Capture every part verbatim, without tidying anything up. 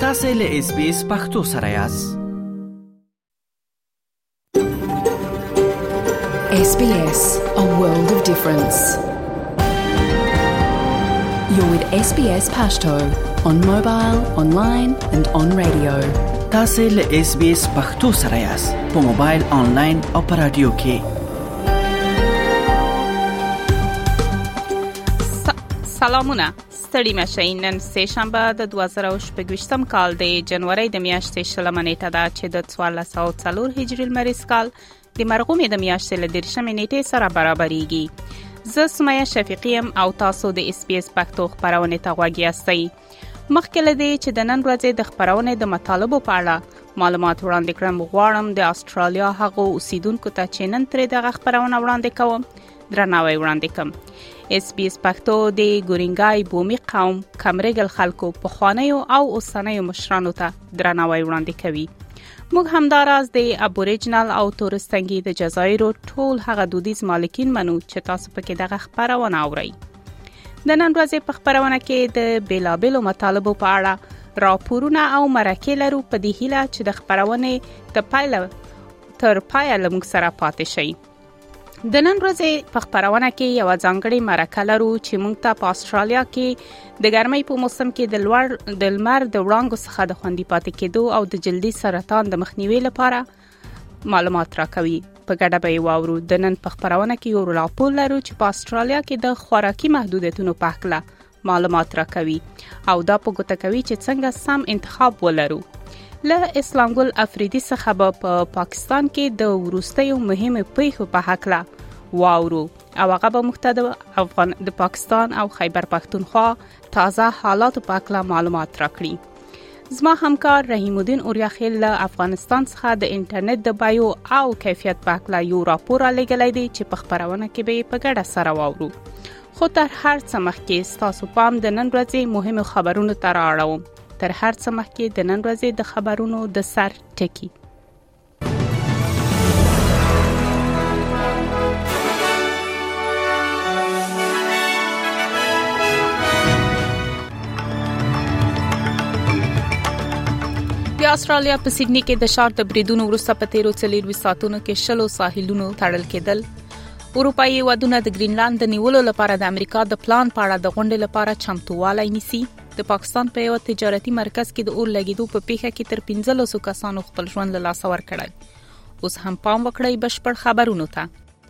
تاسو له اس بي اس پختو سره یاست. S B S, a world of difference. You're with S B S Pashto on mobile, online and on radio. تاسو له اس بي اس پختو سره یاست په موبایل، آنلاین او په رادیو کې. سلامونه، ستړي مشئ. نن سه شنبه د دوه زره او شپږ کال د جنوري د میاشتې شلمه نیټه ده چې د څوارلس سوه څلور هجري لمریز کال د مرغومې د میاشتې له دیرشمې نیټې سره برابرېږي. زه سمیه شفیقی یم او تاسو د اس بي اس پښتو خبرونه ته غوږ یاستئ. مخکې له دې چې د نن ورځې د خبرونه د مطالبو په اړه معلومات وړاندې کړم، غواړم د استرالیا هغو اوسیدونکو ته چې نن ترې دغه خبرونه وړاندې کوم درناوی وړاندې کوم. اس بي اس پښتو د ګورینګای بومي قوم کمرګل خلکو په خوانیو او اوسنیو مشرانو ته درناوی وړاندې کوي. موږ همداراز د ابوریجنل او تورستانګي د جزایرو ټول هغه دودیز مالکین منو چې تاسو پکې دغه خبرونه اورئ. د نن ورځې په خبرونه کې د بیلابلو مطالبو په اړه راپورونه او مرکې لرو په دې هیله چې د خبرونه ته پایله تر پایه لمږ سره پاتې شئ. د نن ورځې په خبرونه کې یو ځانګړی مرکه لرو چې موږ ته په استرالیا کې د ګرمۍ په موسم کې د لوړ د لمر د وړانګو څخه د خوندي پاتې کېدو او د جلدي سرطان د مخنیوي لپاره معلومات راکوي. په ګډه به یې واورو. د نن په خبرونه کې یو راپور لرو چې په استرالیا کې د خوراکي محدودیتونو په اړه معلومات راکوي او دا په ګوته کوي چې څنګه سم انتخاب ولرو. له اسلام ګل افریدي څخه په پا پاکستان کې د وروستیو مهمه پیښو په حق واورو او هغه به مختد افغان د پاکستان او خیبر پختونخوا تازه حالات په اړه معلومات راکړي. زما همکار رحیم الدین اوریاخیل له افغانستان څخه د انټرنیټ د بایو او کیفیت په اړه یو راپور لګلای دی چې په خبرونه کې به په ګډه سره واورو. خو تر هر څه مخکې تاسو پام د نن ورځې مهمو خبرونو ته راوړم. تر هر څه مخکې د نن ورځې د خبرونو د سر ټکی. د استرالیا په سیډني کې د شار د بریدونو وروسته په تیرو څلوروي ساعتونو کې شلو ساحلونو تړل کېدل. اروپایي هیوادونه د ګرینلند د نیولو لپاره د امریکا د پلان په اړه د غونډې لپاره چمتووالی نیسي. د پاکستان په یو تجارتي مرکز کې د اور لګیدو په پیښه کې تر پنځلس کسانو خپل ژوند له لاسه ورکړل. اوس هم پام وکړئ بشپړ خبرونو ته.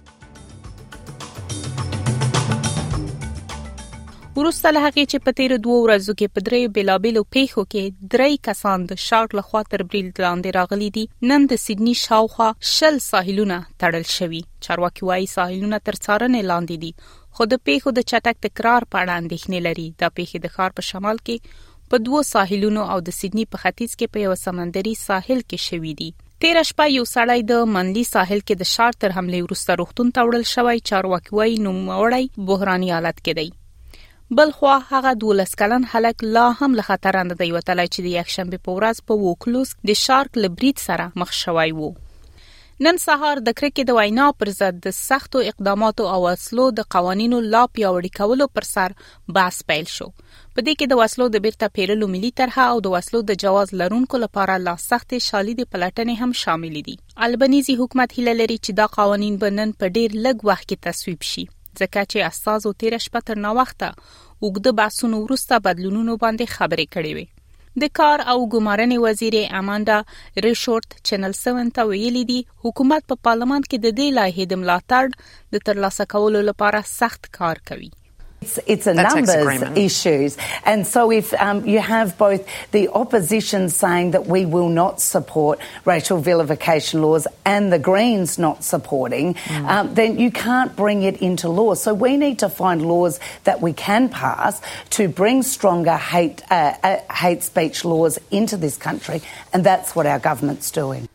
وروسته له هغې چې په تیرو دوه ورځو کې په درې بیلابیلو پیښو کې درې کسان د شارک لخوا تر برید لاندې راغلي دي، نن د سیډني شاوخوا شل ساحلونه تړل شوي. چارواکي وايي ساحلونه تر څارنې لاندې دي، خو د پیښو د چټک تکرار په اړه اندېښنې لري. دا پیښې د ښار په شمال کې په دوه ساحلونو او د سیډني په ختیځ کې په یو سمندري ساحل کې شوي دي. تیر شپه یو سړی د منلی ساحل کې د شار تر حمله وروسته روغتون ته وړل شوی. چارواکي وايي نوموړی بحراني حالت کې دی. بل خو هغه دولس کلن هلک لا هم له خطر نه دی وتلی چې د یکشنبه په ورځ په وکلوس د شارک لبرید سره مخ شوی وو. نن سهار د کرکې د وینا پر ضد د سختو اقداماتو او وسلو د قوانینو لا پیاوړي کولو پر سر بحث پیل شو. په دې کې د وسلو د بیرته پیرلو ملي طرحه او د وسلو د جواز لرونکو لپاره لا سختې شالید پلټنې هم شامل دي. البنيزي حکومت هیله لري چې دا قوانین به نن په ډیر لږ وخت کې تصویب شي، ځکه چې استازو تیر شپه تر نو وخته وګړه باسونو وروسته بدلونونو باندې خبرې کړې وي. د کار او ګمارنې وزیر اماندا ریشورت چینل سیون ته ویلي دي حکومت په پارلمان کې د دې لایحې د ملاتړ د ترلاسه کولو لپاره سخت کار کوي. It's, it's a numbers issues. And so if um, you have both the opposition saying that we will not support racial vilification laws and the Greens not supporting, mm. um, then you can't bring it into law. So we need to find laws that we can pass to bring stronger hate, uh, uh, hate speech laws into this country. And that's what our government's doing.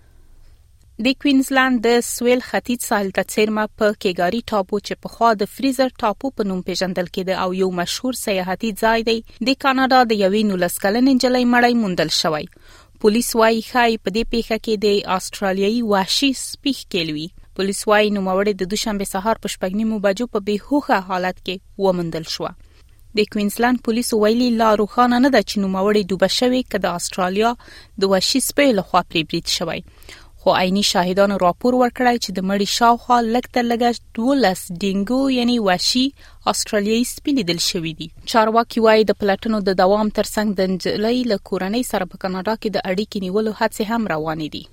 د کوینزلند د سویل ختیځ ساحل ته څیرمه په کیګاری ټاپو چې په خوا د فریزر ټاپو په نوم پیژندل کېده او یو مشهور سیاحتي ځای دی، د کاناډا د یوې نولس کلنې نجلۍ مړی موندل شوی. پولیس وايي ښایي په دې پیښه کې د استرالیایي وحشي سپي ښکېل وي. پولیس وايي نوموړې د دوشنبه سهار په شپږ نیمو بجو په بې هوښه حالت کې وموندل شوه. د کوینزلند پولیسو ویلي لا روښانه نه ده چې نوموړی ډوبه شوی که د استرالیا د وحشي سپیو لخوا پرې برید شوی، خو عیني شاهدانو راپور ورکړی چې د مړي شاوخوا لږ تر لږه دولس ډینګو یعنی وحشي استرالیایي سپي لیدل شوي دي. چارواکي وایي د پلټنو د دوام ترڅنګ د نجلۍ له کورنۍ سره په کاناډا کې د اړیکې نیولو هڅې هم روانې دي.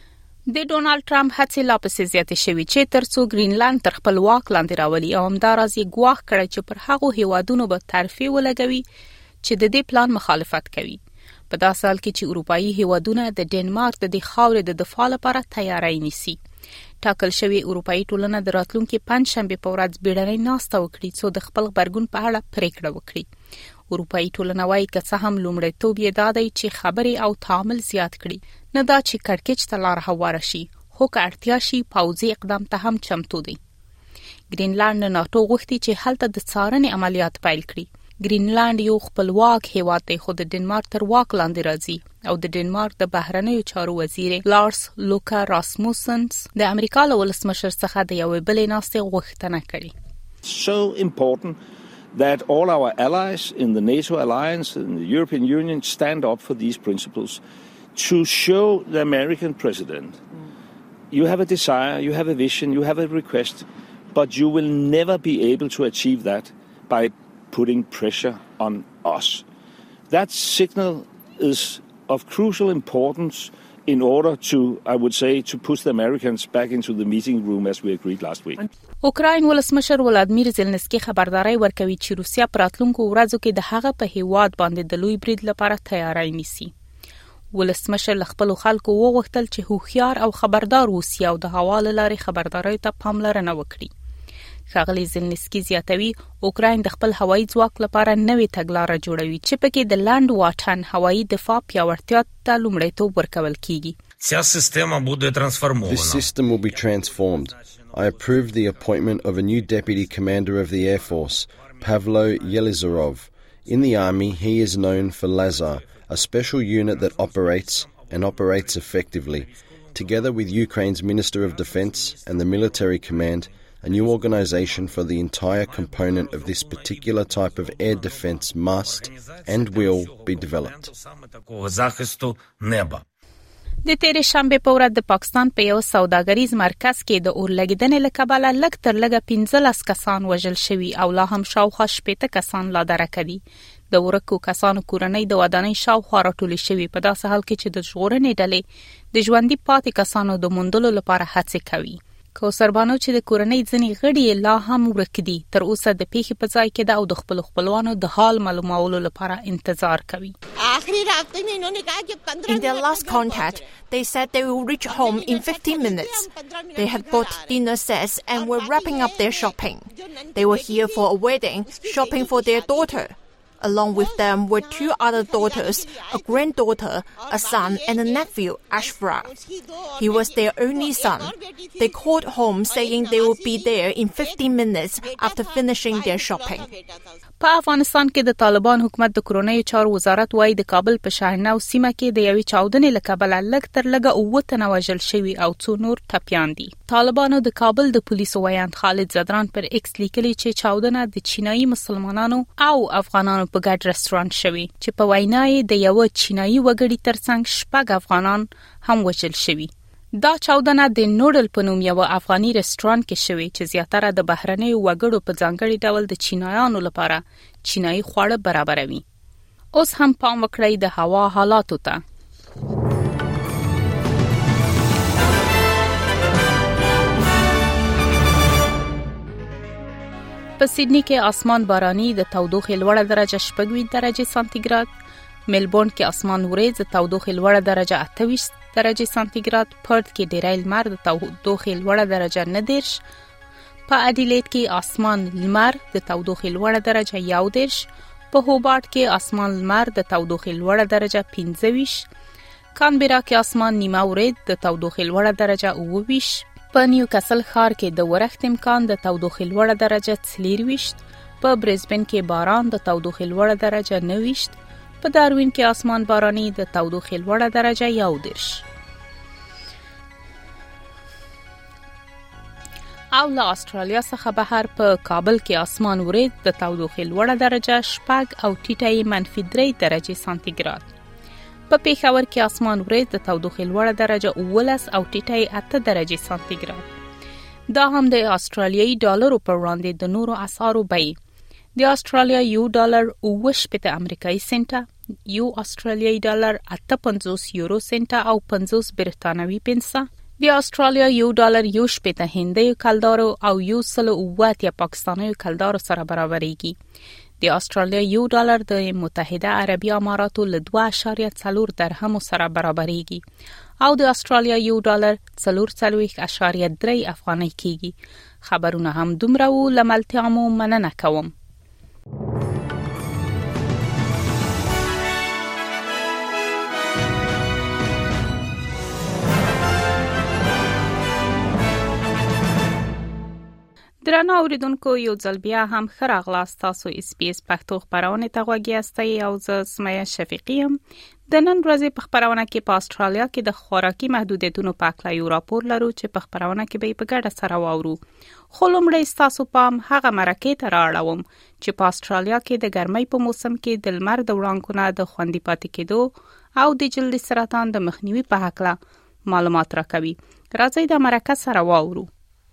د ډونالد ټرمپ هڅې لا پسې زیاتې شوي چې ترڅو ګرینلند تر خپل واک لاندې راولي او همداراز یې ګواښ کړی چې پر هغو هیوادونو به ترفیع ولګوي چې د دې پلان مخالفت کوي. په داسې حال کې چې اروپایي هیوادونه د ډنمارک د دې خاورې د دفاع لپاره تیاری نیسي. ټاکل شوی اروپایي ټولنه د راتلونکي پنځشنبه په ورځ بیړنۍ ناسته وکړي څو د خپل غبرګون په اړه پریکړه وکړي. اروپایي ټولنه وايي که څه هم لومړیتوب یې دا دی چې خبرې او تعامل زیات کړي، نه دا چې کړکېچ ته لار هواره شي، خو که اړتیا شي پوځي اقدام ته هم چمتو دی. ګرینلند نه ناتو غوښتي چې هلته د څارنې عملیات پیل کړي. ګرینلند یو خپلواک هیواد دی خو د ډنمارک تر واک لاندې راځي او د ډنمارک د بهرنیو چارو وزیر لارس لوکا راسموسنس د امریکا له ولسمشر څخه د یوې بلې ناستې غوښتنه کړې. So important that all our allies in the NATO alliance and the European Union stand up for these principles to show the American president you have a desire, you have a vision, you have a request, but you will never be able to achieve that by putting pressure on us. That signal is of crucial importance in order to, I would say, to push the Americans back into the meeting room as we agreed last week. اوکراین ولسمشر ولادیمیر زلنسکی خبرداري ورکوي چې روسیا په راتلونکو ورځو کې د هغه په هیواد باندې د لوی برید لپاره تیاری نیسي. ولسمشر خپل خلکو وغوښتل چې هوښیار او خبردار اوسي او د هوا له لارې خبرداري ته پاملرنه وکړي. ښاغلی زلنسکی زیاتوي اوکراین د خپل هوایي ځواک لپاره نوې تګلاره جوړوي چې پکې د لاند واټن هوایي دفاع پیاوړتیا ته لومړیتوب ورکول کیږي. This system will be transformed. I approve the appointment of a new deputy commander of the Air Force, Pavlo Yelizarov. In the army, he is known for Lazar, a special unit that operates and operates effectively. Together with Ukraine's Minister of Defense and the military command, a new organisation for the entire component of this particular type of air defence must and will be developed. د تیرې شنبه په ورځ د پاکستان په یو سوداګریز مرکز کې د اورلګیدنې له کبله لږ تر لږه پنځلس کسان وژل شوي او لا هم شاوخوا شپېته کسان لا درکه دي. د ورکو کسانو کورنۍ د ودانۍ شاوخوا راټولې شوي په داسې حال کې چې د ژغورنې ډلې د ژوندي پاتې کسانو د موندلو لپاره هڅې کوي. کوثربانو چې د کورنۍ ځینې غړي لا هم ورک دي تر اوسه د پیښې په ځای کې د او د خپل خپلوانو د حال معلومولو لپاره انتظار کوي. In their last contact, they said they will reach home in fifteen minutes. They had bought dinner sets and were wrapping up their shopping. They were here for a wedding, shopping for their daughter. Along with them were two other daughters, a granddaughter, a son and a nephew, Ashraf. He was their only son. They called home saying they would be there in fifteen minutes after finishing their shopping. په افغانستان کې د طالبان حکومت د کورونیو چارو وزارت وايي د کابل په شاهنو سیمه کې د یوې چاودنې له کبله لږ تر لږه اووه تنه وژل شوي او څو نور ټپیان دي. طالبانو د کابل د پولیسو ویاند خالد زدران پر ایکس لیکلي چې چاودنه د چینایي مسلمانانو او افغانانو په ګډ رستورانت شوی چې په وینا یې د یو چینایي وګړي ترڅنګ شپږ افغانان هم وژل شوي. دا چاودنه د نوډل په نوم یو افغاني رستورانت کې شوی چې زیاتره د بهرنیو وګړو په ځانګړي ډول د چینایانو لپاره چینایي خواړه برابروي. اوس هم پام وکړئ د هوا حالاتو ته. په سیدنی کې اسمان باراني د تودوخې لوړه درجه شپږ درجه سانتیګراد، ملبورن کې اسمان وریځ د تودوخې لوړه درجه اته ویشت درجه سانتیګراد، پرت کې ډیری لمر د تودوخې لوړه درجه نه دیرش، په اډیلیډ کې اسمان لمر د تودوخې لوړه درجه یو دیرش، په هوبارت کې اسمان لمر د تودوخې لوړه درجه پنځه ویشت، کانبرا کې اسمان نیمه ورځ د تودوخې لوړه درجه اووه ویشت، په نیوکاسل ښار کې د ورښت امکان د تودوخې لوړه درجه څلور ویشت، په برزبن کې باران د تودوخې لوړه درجه نه ویشت، په داروین کې اسمان باراني د تودوخې لوړه درجه یو دیرش. او له استرالیا څخه بهر په کابل کې اسمان ورید د تودوخې لوړه درجه شپږ او ټیټه منفي درې درجه سانتیګراد. په پېښور کې اسمان ورید د تودوخې لوړه درجه اوولس او ټیټه اته درجه سانتیګراد. دا هم د استرالیایي ډالرو پر وړاندې د نورو اسعارو بیې. د استرالیا یو ډالر اوه شپېته امریکایي سنټه، یو استرالیایي ډالر اته پنځوس یورو سنټه او پنځوس برتانوي پنسه. د استرالیا یو ډالر یو شپېته هندیو کلدارو او یو سل اوه اتیا پاکستانیو کلدارو سره برابرېږي. د استرالیا یو ډالر د متحده عربي اماراتو له دوه اعشاریه څلور درهمو سره برابرېږي او د استرالیا یو ډالر څلور څلوېښت اعشاریه درې افغانۍ کېږي. خبرونه هم دومره وو، له ملتیا مو مننه کوم. درنو اوریدونکو، یو ځل بیا هم ښه راغلاست. تاسو اس بي اس پښتو خبرونه ته غوږ یاستئ او زه سمیه شفیقی یم. د نن ورځې په خبرونه کې په استرالیا کې د خوراکي محدودیتونو په اړه یو راپور لرو چې په خبرونه کې به په ګډه سره واورو. خو لومړی ستاسو پام هغه مرکې ته رااړوم چې په استرالیا کې د ګرمۍ په موسم کې د لمر د وړانګو نه د خوندي پاتې کېدو او د جلدي سرطان د مخنیوي په اړه معلومات راکوي. راځئ د مرکه سره واورو.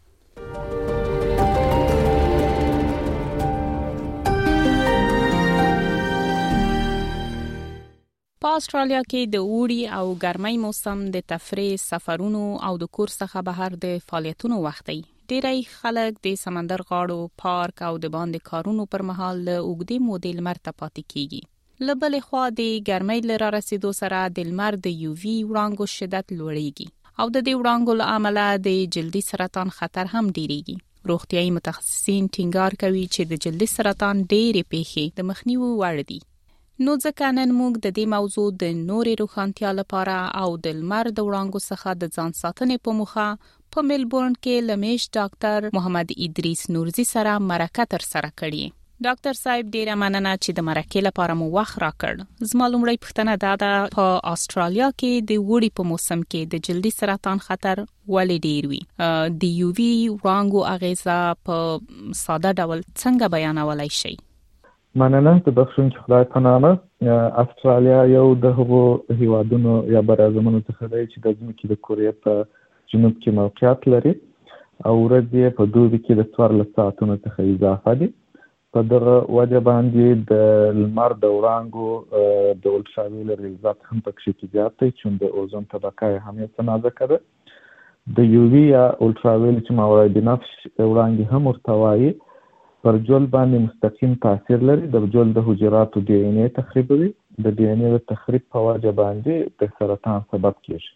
په استرالیا کې د اوړي او ګرمۍ موسم د تفریح، سفرونو او د کور څخه بهر د فعالیتونو وخت دی. ډېری خلک د سمندر غاړو، پارک او د باندې کارونو پر مهال له اوږدې مودې لمر ته پاتې کیږي. له بلې خوا د ګرمۍ له رارسېدو سره د لمر د یو وي وړانګو شدت لوړېږي او د دې وړانګو له امله د جلدي سرطان خطر هم ډېرېږي. روغتیايي متخصصین ټینګار کوي چې د جلدي سرطان ډېرې پیښې د مخنیوي وړ دي. نو ځکه نن موږ د دې موضوع د نورې روښانتیا لپاره او د لمر د وړانګو څخه د ځان ساتنې په موخه په ملبورن کې لمیش ډاکټر محمد ادریس نورزي سره مرکه تر سره کړې. ډاکټر صاحب، ډیره مننه چې د مرکې لپاره مو وخت راکړ. زما لومړی پوښتنه دا ده، په استرالیا کې د وړي په موسم کې د جلدي سرطان خطر ولې ډیر وي؟ د یو وي وړانګو اغیزه په ساده ډول څنګه بیانولای شئ؟ مننه. د بخښن چې خدای په نامه. استرالیا یو د هغو هیوادونو یا براعظمونو څخه دی چې د ځمکې د کورې په جنوب کې موقعیت لري او ورځې په دوبي کې د څوارلس ساعتونو څخه اضافه دي. په دغه وجه باندې د لمر د وړانګو د الټراویلر فلزات هم پکې زیات دی چې د اوزون طبقه یې هم یې نازکه ده. د یو وي یا الټراویل چې ماورای بنفش وړانګې هم ورته وایي پر جول باندې مستقیم تاثیر لري. د جول د حجراتو ډي ان اے تخریبوي. د ډي ان اے د تخریب په وجه باندې د سرطان سبب کیږي.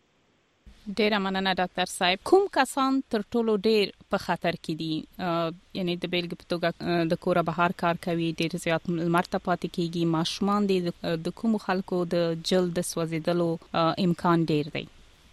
ډیره مننه ډاکټر صاحب. کوم کسان تر ټولو ډیر په خطر کې دي؟ یعنی د بیلګې په توګه د کور بهر کار کوي، ډیر زیات لمر ته پاتې کیږي، ماشومان دي، د کوم خلکو د جلد سوځیدلو امکان ډیر دی؟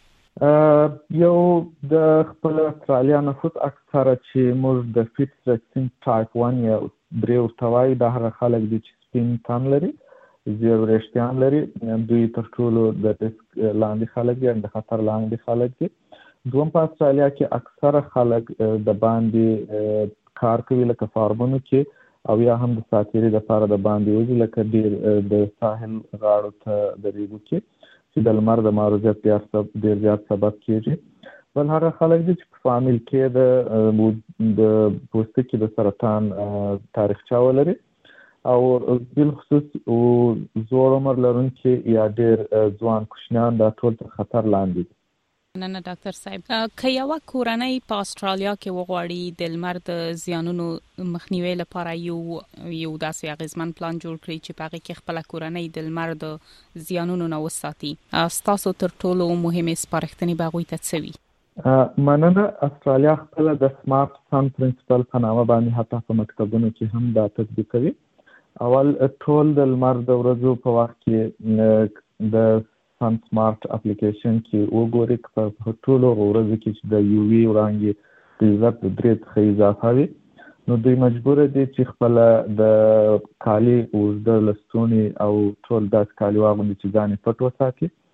یو د خپل استرالیا نفوس اکثره چې موږ د فیټس ویکسین ټایپ ون یا درې ورته وایي، دا هغه خلک دي چې سپین تن لري، زیړ وریښتان لري. دوی تر ټولو د ریسک لاندې خلک دي، د خطر لاندې خلک دي. دوم په استرالیا کې اکثره خلک د باندې کار کوي لکه فارمونو کې او یا هم د ساتیري لپاره د باندې وځي لکه ډیر د ساحل غاړو ته درېږو کې چې د لمر د معرضیت ډیر زیات سبب کیږي. بل هغه خلک دي چې په فامیل کې د د پوستکي د سرطان تاریخچه ولري او بالخصوص زوړ عمر لرونکي یا ډیر ځوان کوچنیان دا ټول تر خطر لاندې دي. نه نه ډاکټر صاحب، که یو کورنۍ په استرالیا کې وغواړي د لمر د زیانونو مخنیوي لپاره یو یو داسې اغیزمن پلان جوړ کړي چې په هغه کې خپل کورنۍ د لمر د زیانونو نه وساتي، تاسو تر ټولو مهمه سپارښتنې به غوي ته څه وي؟ مننه. استرالیا خپل د سمارټ سن پرنسپل په نامه باندې حتی په مکتبونو کې هم دا تطبیقوي. اول ټول د لمر د ورځو په وخت کې د سن سمارټ اپلیکیشن کې وګورئ په ټولو ورځو کې چې د یو وي وړانګې د عزت د درې څخه اضافه وي، نو دوی مجبور دي چې خپل د کالي اوږده لستونې او ټول داسې کالي واغوندي چې ځان یې پټ وساتي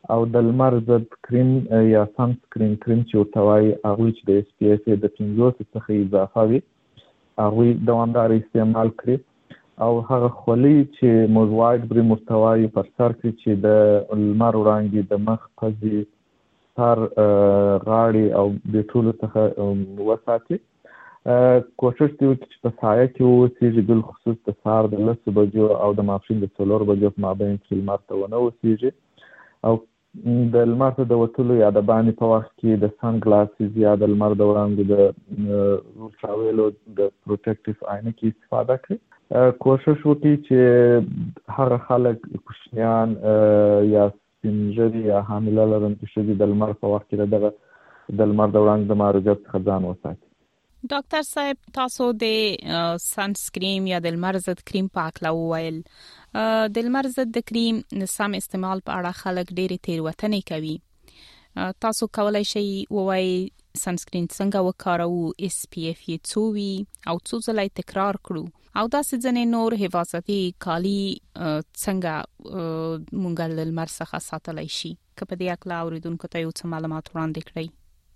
او د لمر ضد کریم یا سن سکرین کریم چې ورته وایي هغوی چې د اس پی اف د پنځوس څخه اضافه وي هغوی دوامدار استعمال کړي او هغه خولۍ چې موږ وایډ بریم ورته وایي پر سر کړي چې د لمر وړانګې د مخ، پزې، سر، غاړې او د ټولو څخه وساتي. کوشش دی وکړي چې په سایه کې واوسېږي، بالخصوص د سهار د لسو بجو او د ماسپښین د څلورو بجو په مابین کې لمر ته ونه اوسېږي او د لمر ته د وتلو یا د باندې په وخت کې د سن ګلاسز یا د لمر د وړانګو د الټراویلو د پروټیکټیف عینکې استفاده کړي. کوشش وکړي چې هغه خلک کوچنیان یا سپین ږیري یا حامله لرونکې ښځې د لمر په وخت کې دغه د لمر د وړانګو د محرومیت څخه ځان وساتي. ډاکټر صاحب، تاسو د سن سکریم یا د لمر ضد کریم په اړه وویل. د لمر ضد کریم سم استعمال په اړه خلک ډېرې تېروتنې کوي. تاسو کولای شئ ووایي سن سکرین څنګه وکاروو، اس پی اف یې څو وي او څو ځله تکرار کړو، او داسې ځینې نور حفاظتي کالي څنګه مونږ له لمر څخه ساتلی شي. که په دې اړه اورېدونکو ته یو څه معلومات وړاندې کړئ.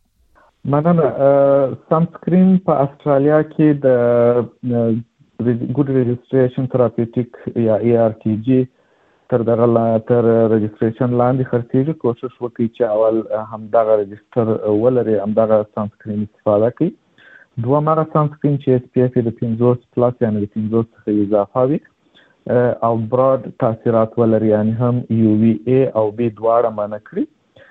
مننه. سن سکرین په استرالیا کې د ګډ رجسټریشن تراپیوټیک یا ای آر ټي جی تر دغه تر رجسټریشن لاندې خرڅېږي. کوشش وکړئ چې اول همدغه رجسټر ولري، همدغه سن سکرین استفاده کړئ. دوم هغه سن سکرین چې اس پی اف د پنځوس پلس یعنې د پنځوس څخه اضافه وي او براډ تاثیرات ولري، یعنې هم یو وی ای او بی دواړه منع کړي.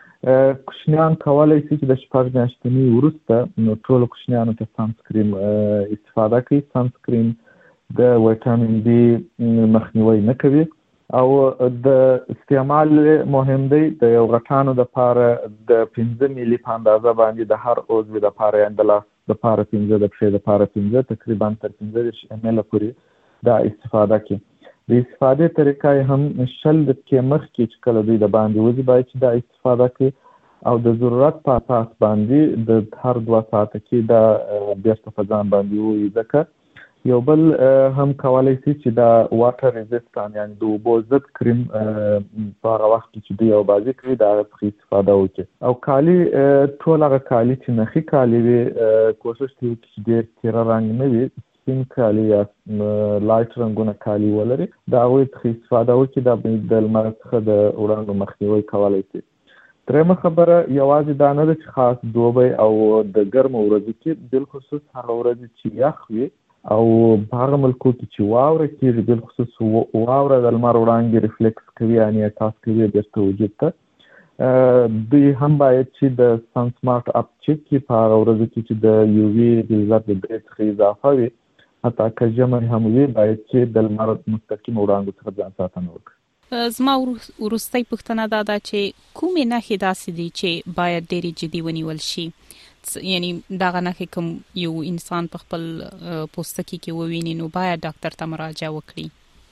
کوچنیان کولی شي چې د شپږ میاشتني وروسته نو ټولو کوچنیانو ته سن سکرین استفاده کوي. سن سکرین د ویټامین بي مخنیوی نه کوي او د استعمال مهم دی. د یو غټانو دپاره د پنځه میلي په اندازه باندې د هر عضو دپاره، یعنې د لاس دپاره پنځه، د پښې دپاره پنځه، تقریبا تر پنځه دېرش امیله پورې دا استفاده کوي. د استفادې طریقه یې هم شل دقیقې مخکې چې کله دوی د باندې وځي باید چې دا استفاده کوي او د ضرورت په اساس باندې د هر دوه ساعته کې دا بیرته په ځان باندې ووایي. ځکه یو بل هم کولی شي چې دا واټر ریزسټان یعنې د اوبو ضد کریم په هغه وخت کې چې دوی یو بازي کوي د هغه څخه استفاده وکړي. او کالي ټول هغه کالي چې نخي کالي وي کوشش دې وکړي چې ډېر تیره رنګ نه وي، سپین کالي یا لایټ رنګونه کالي ولري، د هغوی څخه استفاده وکړي. دا به د لمر څخه د وړانګو مخنیوی کولی شي. درېیمه خبره یوازې دا نه ده چې خاص دوبی او د ګرمو ورځو کې، بالخصوص هغه ورځې چې یخ وي او په هغه ملکو کې چې واوره کېږي، بالخصوص واوره د لمر وړانګې ریفلیکس کوي، یعنې انعکاس کوي بیرته وجود ته. دوی هم باید چې د سن سمارټ اپ چیک کړي په هغه ورځو کې چې د یو وي فلزر د درې څخه اضافه وي، حتی که ژمی هم وي باید چې د لمر مستقیم وړانګو څخه ځان ساتنه وکړي. زما وروستۍ پوښتنه دا ده چې کومې نښې داسې دي چې باید ډېرې جدي ونیول شي؟ یعنې دغه نښې کوم یو انسان په خپل پوستکي کې وویني نو باید ډاکټر ته مراجعه وکړي؟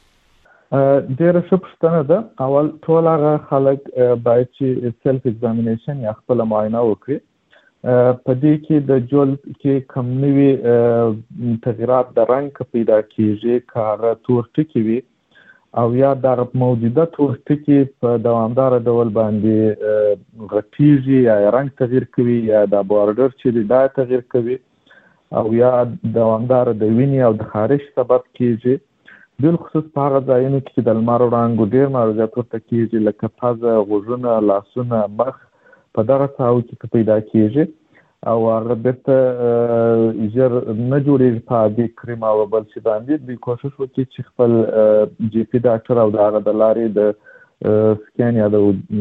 ډېره ښه پوښتنه ده. اول ټول هغه خلک باید چې سیلف ایگزامینیشن یا خپله معاینه وکړي. په دې کې د جلد کې کم نوي تغیرات د رنګ که پیدا کېږي، که هغه تور ټکي وي او یا دغه موجوده تور ټکي په دوامداره ډول باندې غټېږي یا رنګ تغییر کوي یا د بارډر چې دی دا تغییر کوي او یا دوامداره د وینې او د خارش سبب کېږي، بالخصوص په هغه ځایونو کې چې د لمر وړانګو ډېر محرومیت ورته کېږي لکه پزه، غوږونه، لاسونه، مخ، په دغه ساحو کې پیدا کېږي او هغه بیرته ژر نه جوړېږي په عادي کریم او بل شي باندې. دوی کوشش وکړي چې خپل جی پي ډاکټر او د هغه د لارې د سکین یا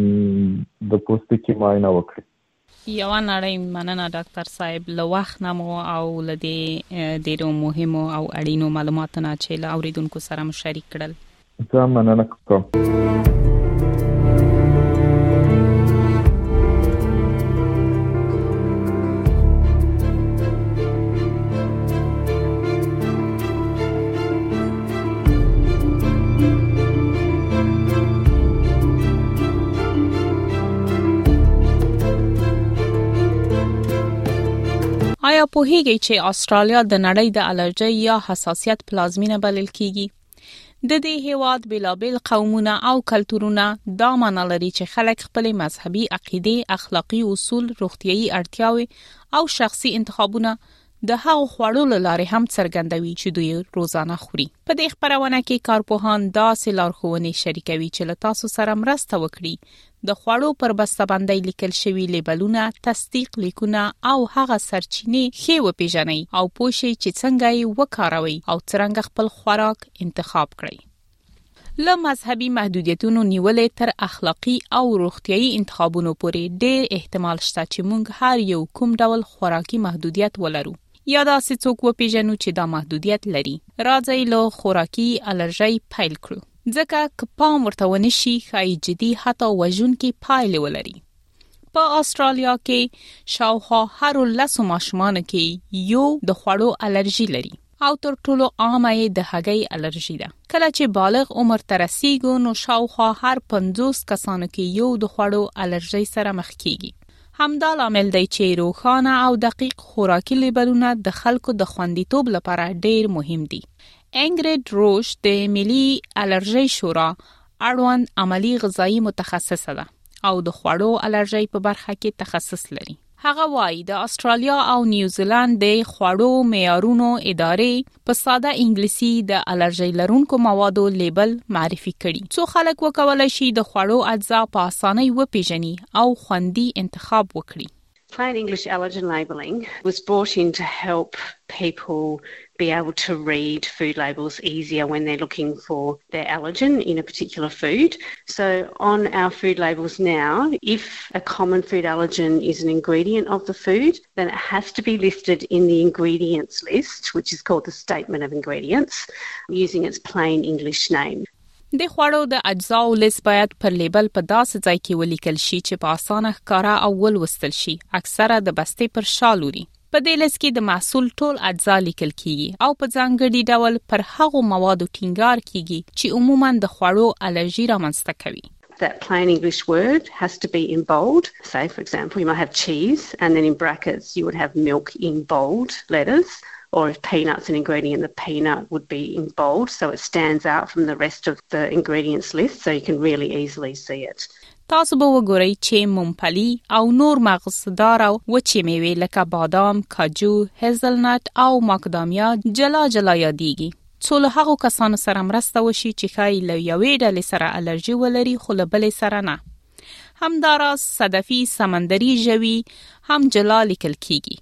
د پوستکي معاینه وکړي. یوه نړۍ مننه ډاکټر صاحب له وخت نه مو او له دې ډېرو مهمو او اړینو معلوماتو نه چې له اورېدونکو سره مو شریک کړل. زه مننه کوم. آیا پوهیږئ چې استرالیا د نړۍ د الرجی یا حساسیت پلازمینه بلل کیږي؟ د دې هیواد بېلابېل قومونه او کلتورونه دا معنا لري چې خلک خپل مذهبي عقیدې، اخلاقی اصول، روغتیايي اړتیاوې او شخصي انتخابونه د هغو خوړو له لارې هم څرګندوي چې دوی روزانه خوري. په دې خپرونه کې کارپوهان داسې لارښوونې شریکوي چې له تاسو سره مرسته وکړي د خوړو پر بسته‌بندۍ لیکل شوي لیبلونه، تصدیق لیکونه او هغه سرچینې ښه وپیژنئ او پوه شئ چې څنګه یې وکاروئ او څرنګه خپل خوراک انتخاب کړئ. له مذهبي محدودیتونو نیولې تر اخلاقی او روغتیايي انتخابونو پورې ډېر احتمال شته چې موږ هر یو کوم ډول خوراکي محدودیت ولرو یا داسې څوک وپیژنو چې دا محدودیت لري. راځئ له خوراکي الرژۍ پیل کړو. ځکه که پام ورته ونشي ښایي جدي حتی وژونکې پایلې ولري. په استرالیا کې شاوخوا هرو لسو ماشومانو کې یو د خوړو الرژي لري او تر ټولو عامه یې د هګۍ الرژي ده. کله چې بالغ عمر ته رسیږو نو شاوخوا هر پنځوس کسانو کې یو د خوړو الرژي سره مخ کیږي. همدا لامل دی چې روښانه او دقیق خوراکي لیبلونه د خلکو د خوندیتوب لپاره ډېر مهم دي. انګریډ روش د ملي الرژي شورا اړوند عملی غذایی متخصصه ده او د خوړو الرژي په برخه کې تخصص لري. هغه وایي د استرالیا او نیوزیلند د خوړو معیارونو ادارې په ساده انګلیسي د الرژي لرونکو موادو لیبل معرفي کړي څو خلک وکولای شي د خوړو اجزا په اسانۍ وپیژني او خوندي انتخاب وکړي. Plain English allergen labelling was brought in to help people be able to read food labels easier when they're looking for their allergen in a particular food. So on our food labels now, if a common food allergen is an ingredient of the food, then it has to be listed in the ingredients list, which is called the statement of ingredients, using its plain English name. د خوړو د اجزاو لیست باید پر لیبل په داسې ځای کې ولیکل شي چې په اسانه ښکاره او ولوستل شي. اکثره د بستې پر شا لوري. په دې لیست کې د محصول ټول اجزا لیکل کیږي او په ځانګړي ډول پر هغو موادو ټینګار کیږي چې عموماً د خوړو الرژي رامنځته کوي. That plain English word has to be in bold. Say, for example, you might have cheese and then in brackets you would have milk in bold letters. Or if peanut's an ingredient, the peanut would be in bold so it stands out from the rest of the ingredients list so you can really easily see it. تاسو به وګورئ چې ممپلی او نور مغزدار او وچې میوې لکه بادام، کاجو، هیزلنټ او ماکادامیا جلا جلا یادېږي. څو له هغو کسانو سره مرسته وشي چې ښایي له یوې ډلې سره الرژي ولري خو له بلې سره نه. همداراز صدفي سمندري ژوي هم جلا لیکل کیږي.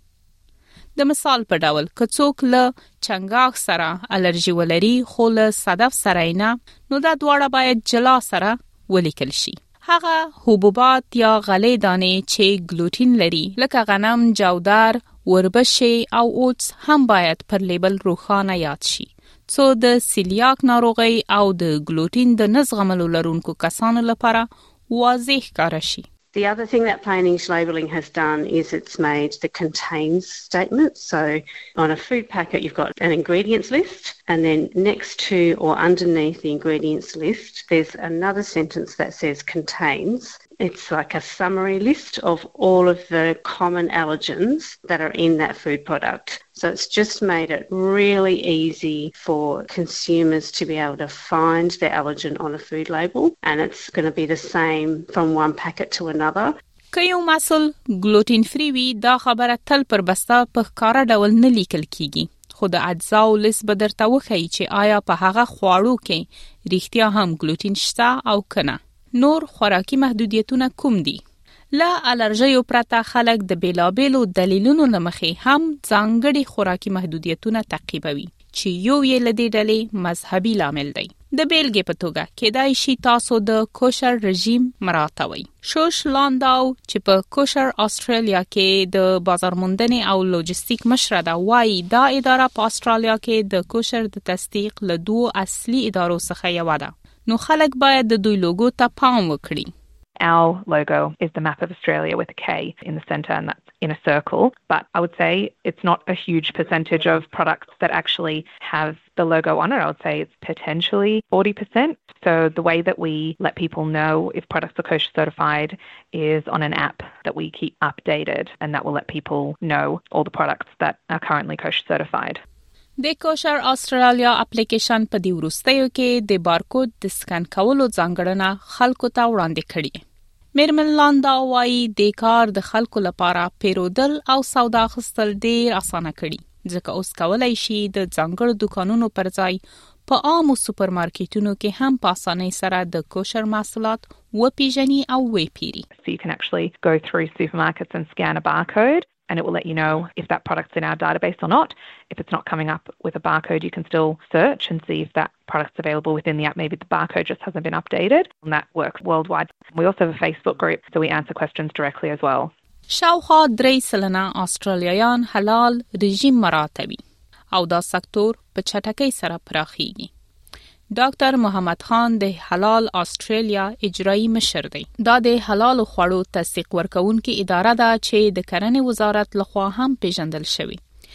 د مثال په ډول که څوک له چنګاښ سره الرژي ولري خو له صدف سره نه نو دا دواړه باید جلا سره ولیکل شي. هغه حبوبات یا غلې دانې چې ګلوټین لري لکه غنم، جودر، وربشې او اوټس هم باید پر لیبل روښانه یاد شي څو د سیلیاک ناروغۍ او د ګلوټین د نه زغملو لرونکو کسانو لپاره واضح ښکاره شي. The other thing that plain English labelling has done is it's made the contains statement. So on a food packet, you've got an ingredients list, and then next to or underneath the ingredients list, there's another sentence that says contains. It's like a summary list of all of the common allergens that are in that food product. So it's just made it really easy for consumers to be able to find their allergen on a food label, and it's going to be the same from one packet to another. که یو محصول ګلوټین فری وي دا خبره تل پر بسته په ښکاره ډول نه لیکل کیږي خو د اجزاو لیست به درته وښیي چې آیا په هغه خواړو کې رښتیا هم ګلوټین شته او که نه. نور خوراکي محدودیتونه کوم دي؟ له الرژیو پرته خلک د بیلابیلو دلیلونو له مخې هم ځانګړي خوراکي محدودیتونه تعقیبوي چې یو یې له دې ډلې مذهبي لامل دی. د بیلګې په توګه کېدای شي تاسو د کوشر رژیم مراعاتوئ. شوش لانداو چې په کوشر استرالیا کې د بازار موندنې او لوجستیک مشره ده وایي دا اداره په استرالیا کې د کوشر د تصدیق له دوو اصلي ادارو څخه یوه ده. نو خلک باید د دوی لوګو ته پام وکړي. Our logo is the map of Australia with a K in the centre, and that's in a circle. But I would say it's not a huge percentage of products that actually have the logo on it. I would say it's potentially forty percent. So the way that we let people know if products are kosher certified is on an app that we keep updated, and that will let people know all the products that are currently kosher certified. د کوشر استرالیا اپلیکیشن په دی وروستیو کې د بارکود د سکن کولو ځانګړنه خلکو ته وړاندې کړي. میرمن لاندا وايي د کار د خلکو لپاره پیرودل او سودا اخیستل ډیر اسانه کړي، ځکه اوس کولای شي د ځانګړو دکانونو پر ځای په عامو سوپرمارکیټونو کې هم په اسانۍ سره د کوشر محصولات وپیژني او وپیري. So you can actually go through supermarkets and scan a barcode, and it will let you know if that product's in our database or not. If it's not coming up with a barcode, you can still search and see if that product's available within the app. Maybe the barcode just hasn't been updated, and that works worldwide. We also have a Facebook group, so we answer questions directly as well. شاوخوا درې سلنه استرالیایان حلال رژیم مراعاتوي او دا سکتور په چټکۍ سره پراخیږي. ډاکټر محمد خان د حلال استرالیا اجرایی مشر دی. دا د حلال خوړو تصدیق ورکوونکې اداره ده چې د کرنې وزارت لخوا هم پیژندل شوی.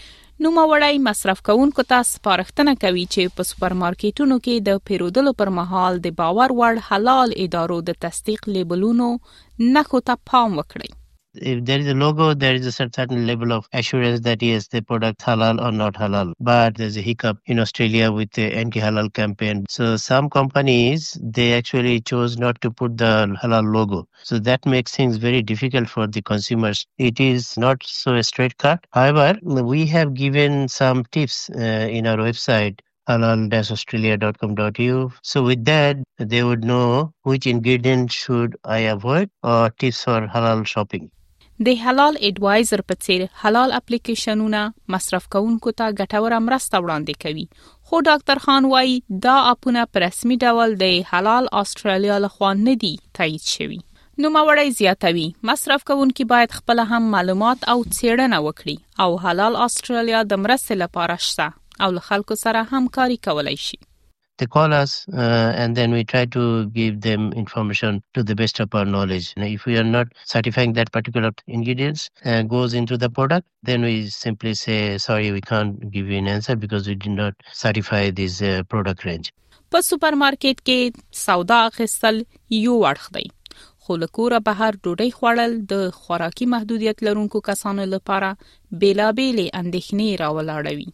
نوموړی مصرف کوونکو ته سپارښتنه کوي چې په سوپرمارکیټونو کې د پیرودلو پر مهال د باور وړ حلال ادارو د تصدیق لیبلونو نښو ته پام وکړي. If there is a logo, there is a certain level of assurance that yes, the product halal or not halal. But there's a hiccup in Australia with the anti-halal campaign. So some companies, they actually chose not to put the halal logo. So that makes things very difficult for the consumers. It is not so a straight cut. However, we have given some tips uh, in our website, halal dash australia dot com dot a u. So with that, they would know which ingredient should I avoid or tips for halal shopping. د حلال اډوایزر په څیر حلال اپلیکیشنونه مصرف کوونکو ته ګټوره مرسته وړاندې کوي، خو ډاکټر خان وايي دا اپونه په رسمي ډول د حلال استرالیا لخوا نه دي تایید شوي. نوموړی زیاتوي مصرف کوونکي باید خپل هم معلومات او څېړنه وکړي او حلال استرالیا د مرستې لپاره شته او له خلکو سره همکاري کولای شي. They call us uh, and then we try to give them information to the best of our knowledge. Now, if we are not certifying that particular ingredients uh, goes into the product, then we simply say, sorry, we can't give you an answer because we did not certify this uh, product range. په سوپرمارکیټ کې سودا اخیستل یو اړخ دی، خو له کوره بهر ډوډۍ خوړل د خوراکي محدودیت لرونکو کسانو لپاره بیلابېلې اندېښنې راولاړوي.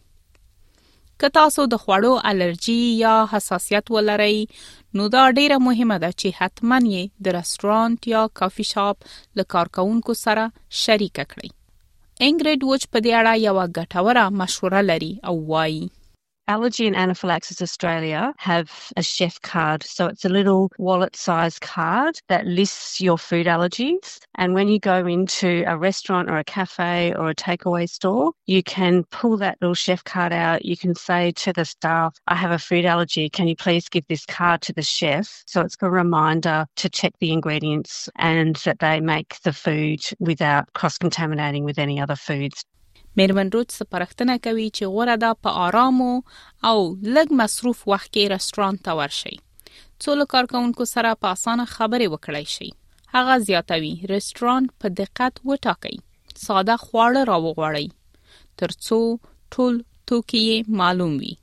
که تاسو د خوړو الرجی یا حساسیت ولرئ، نو دا ډیره مهمه ده چې حتما یې د رستورانت یا کافي شاپ له کارکونکو سره شریک کړئ. انګریډ وچ په دې اړه یو ګټوره مشوره لري او وایي Allergy and Anaphylaxis Australia have a chef card. So it's a little wallet-sized card that lists your food allergies. And when you go into a restaurant or a cafe or a takeaway store, you can pull that little chef card out. You can say to the staff, I have a food allergy. Can you please give this card to the chef? So it's a reminder to check the ingredients and that they make the food without cross-contaminating with any other foods. میرمن روچ سپارښتنه کوي چې غوره ده په آرامو او لږ مصروف وخت کې رستورانت ته ورشئ، څو له کارکونکو سره په اسانه خبرې وکړای شئ. هغه زیاتوي رستورانت په دقت وټاکئ، ساده خواړه راوغواړئ ترڅو ټول توکي یې معلوم وي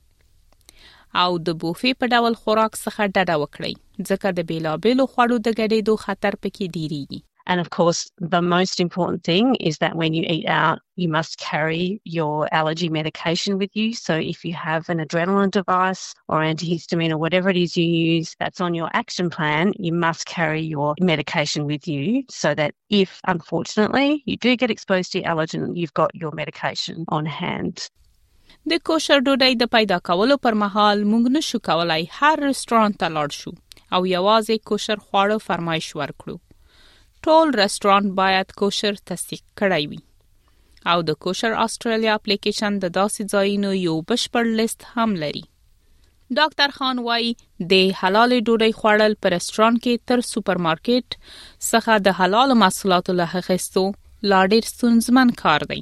او د بوفې په ډول خوراک څخه ډډه وکړئ، ځکه د بیلابېلو خوړو د ګډېدو خطر پکې ډیریږي. And of course, the most important thing is that when you eat out, you must carry your allergy medication with you. So if you have an adrenaline device or antihistamine or whatever it is you use that's on your action plan, you must carry your medication with you so that if, unfortunately, you do get exposed to your allergen, you've got your medication on hand. د کوشر ډوډۍ د پیدا کولو پر مهال موږ نشو کولای هر رستورانت ته لاړ شو او یوازې کوشر خواړه فرمایش ورکړو. ټول رستورانت باید کوشر تصدیق کړی وي او د کوشر استرالیا اپلیکیشن د داسې ځایونو یو بشپړ لیست هم لري. ډاکټر خان وايي د حلال ډوډۍ خوړل په رستورانت کې تر سوپرمارکیټ څخه د حلال محصولاتو له اخیستو لا ډېر ستونزمن کار دی،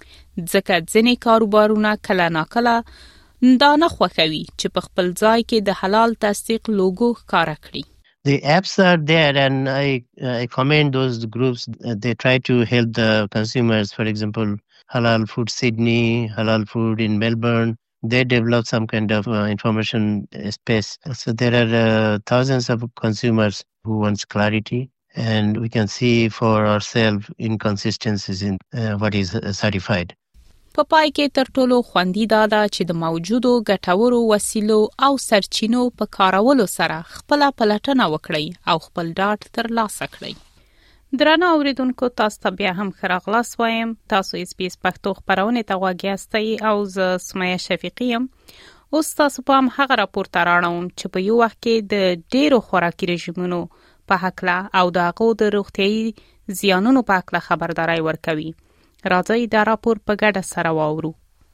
ځکه ځینې کاروبارونه کله ناکله دا نه خوښوي چې په خپل ځای کې د حلال تصدیق لوګو ښکاره کړي. The apps are there and I, uh, I commend those groups. Uh, they try to help the consumers. For example, Halal Food Sydney, Halal Food in Melbourne. They develop some kind of uh, information space. So there are uh, thousands of consumers who want clarity, and we can see for ourselves inconsistencies in uh, what is uh, certified. په پای کې تر ټولو خوندي دا ده چې د موجودو ګټورو وسیلو او سرچینو په کارولو سره خپل پلټنه وکړئ او خپل ډاډ ترلاسه کړئ. درنو اوریدونکو، تاسو ته بیا هم ښه راغلاست وایم. تاسو اس بي اس پښتو خپرونې ته غوږ یاستئ او زه سمیه شفیقی یم. اوس تاسو په هم هغه راپور ته راړوم چې په یو وخت کې د ډیرو خوراکي رژیمونو په هکله او د هغو د روغتیایي زیانونو په هکله خبرداری ورکوي. راځئ دا راپور په ګډه سره واورو.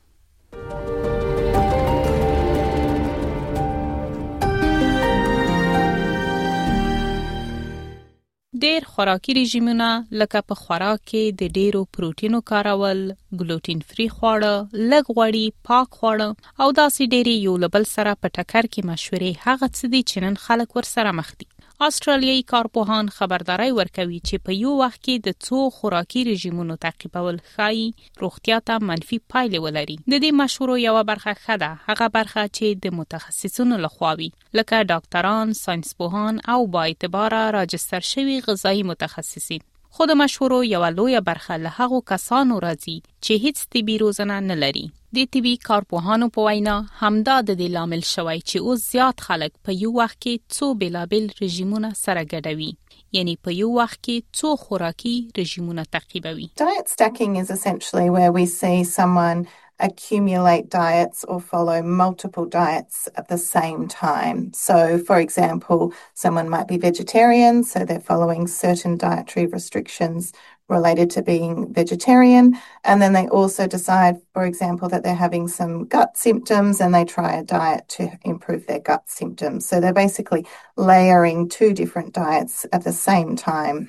ډیر خوراکي رژیمونه لکه په خوراک کې د ډیرو پروتینو کارول، ګلوټین فری خواړه، لږ غوړي، پاک خواړه او داسې ډیری یو له بل سره په ټکر کې مشورې هغه څه دي چې نن خلک ورسره مخ دي. استرالیایي کارپوهان خبرداری ورکوي چې په یو وخت کې د څو خوراکي رژیمونو تعقیبول ښایي روغتیا ته منفي پایلې ولري. د دې مشورو یوه برخه ښه ده، هغه برخه چې د متخصصینو لخوا وي، لکه ډاکټران، ساینسپوهان او با اعتباره راجستر شوي غذایي متخصصین. خو د مشورو یوه لویه برخه له هغو کسانو راځي چې هیڅ طبي روزنه نه لري. د طبي کارپوهانو په وینا همدا د دې لامل شوی چې اوس زیات خلک په یو وخت کې څو بیلابیل رژیمونه سره ګډوي، یعنی په یو وخت کې څو خوراکي رژیمونه تعقیبوي. Diet stacking is essentially where we see someone accumulate diets or follow multiple diets at the same time. So, for example, someone might be vegetarian, so they're following certain dietary restrictions related to being vegetarian, and then they also decide, for example, that they're having some gut symptoms and they try a diet to improve their gut symptoms. So they're basically layering two different diets at the same time.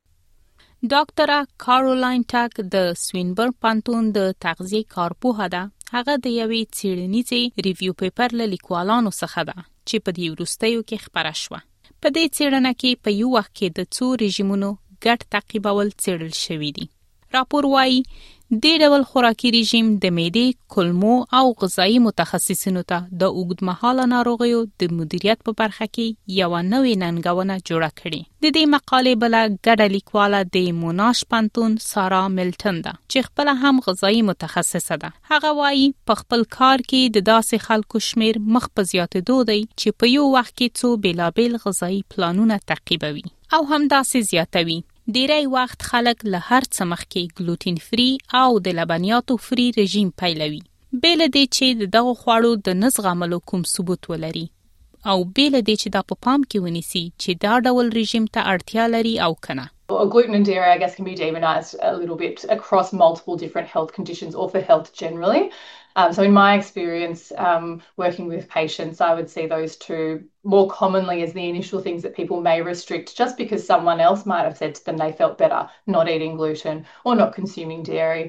ډاکټره کارولاین ټاک د سوینبرن پانتون د تغذیه کارپوهه ده. هغه د یوې څېړنیزې ریویو پیپر له لیکوالانو څخه ده چې په دې وروستیو کې خپره شوه. په دې څېړنه کې په یو وخت کې د څو رژیمونو ګډ تعقیبول څېړل شوي دي. راپور وايي دې ډول خوراکي رژیم د معدې، کولمو او غذایي متخصصینو ته د اوږدمهاله ناروغیو د مدیریت په برخه کې یوه نوې ننګونه جوړه کړې. د دې مقالې بله ګډه لیکواله د موناش پانتون سارا ملټن ده چې خپله هم غذایي متخصصه ده. هغه وايي په خپل کار کې د داسې خلکو شمیر مخ په زیاتېدو دی چې په یو وخت کې څو بیلابیل غذایي پلانونه تعقیبوي او هم داسې زیاتوي. ډیری وخت خلک له هر څه مخکې ګلوټین فری او د لبنیاتو فری رژیم پیلوي، بېله دې چې د دغو خواړو د نه زغملو کوم ثبوت ولري او بېله دې چې دا په پام کې ونیسي چې دا ډول رژیم ته اړتیا لري او کنه. Gluten and dairy, I guess, can be demonized a little bit across multiple different health conditions or for health generally. Um, so in my experience, um, working with patients, I would see those two more commonly as the initial things that people may restrict just because someone else might have said to them they felt better not eating gluten or not consuming dairy.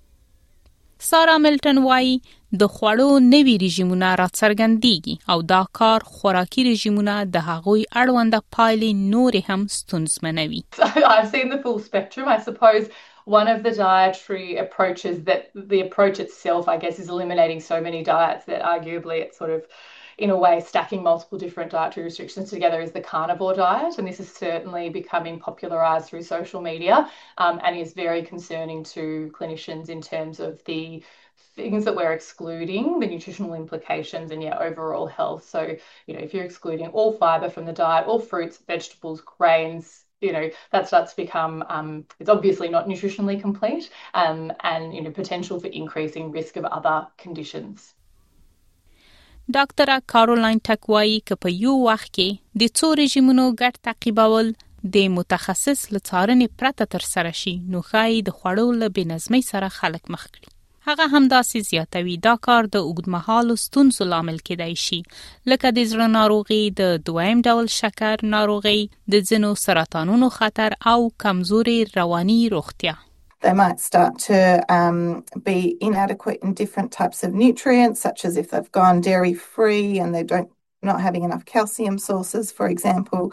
سارا ملټن وايي د خوړو نوي رژیمونه راڅرګندېږي او دا کار خوراکي رژیمونه د هغوی اړونده پایلې نورې هم ستونزمنوي. I've seen the full spectrum. I suppose one of the dietary approaches that the approach itself, I guess, is eliminating so many diets that arguably it's sort of in a way stacking multiple different dietary restrictions together is the carnivore diet, and this is certainly becoming popularised through social media um, and is very concerning to clinicians in terms of the things that we're excluding, the nutritional implications and yeah, overall health. So, you know, if you're excluding all fibre from the diet, all fruits, vegetables, grains, you know, that starts to become, um, it's obviously not nutritionally complete um, and, you know, potential for increasing risk of other conditions. ډاکټره کارولاین ټک وايي که په یو وخت کې د څو رژیمونو ګډ تعقیبول د متخصص له څارنې پرته ترسره شي نو ښایي د خوړو له بېنظمۍ سره خلک مخ کړي. هغه همداسې زیاتوي دا کار د اوږدمهالو ستونزو لامل کېدای شي لکه د زړه ناروغي، د دویم ډول شکر ناروغي، د ځینو سرطانونو خطر او کمزوري رواني روغتیا. They might start to um, be inadequate in different types of nutrients, such as if they've gone dairy free and they don't not having enough calcium sources, for example.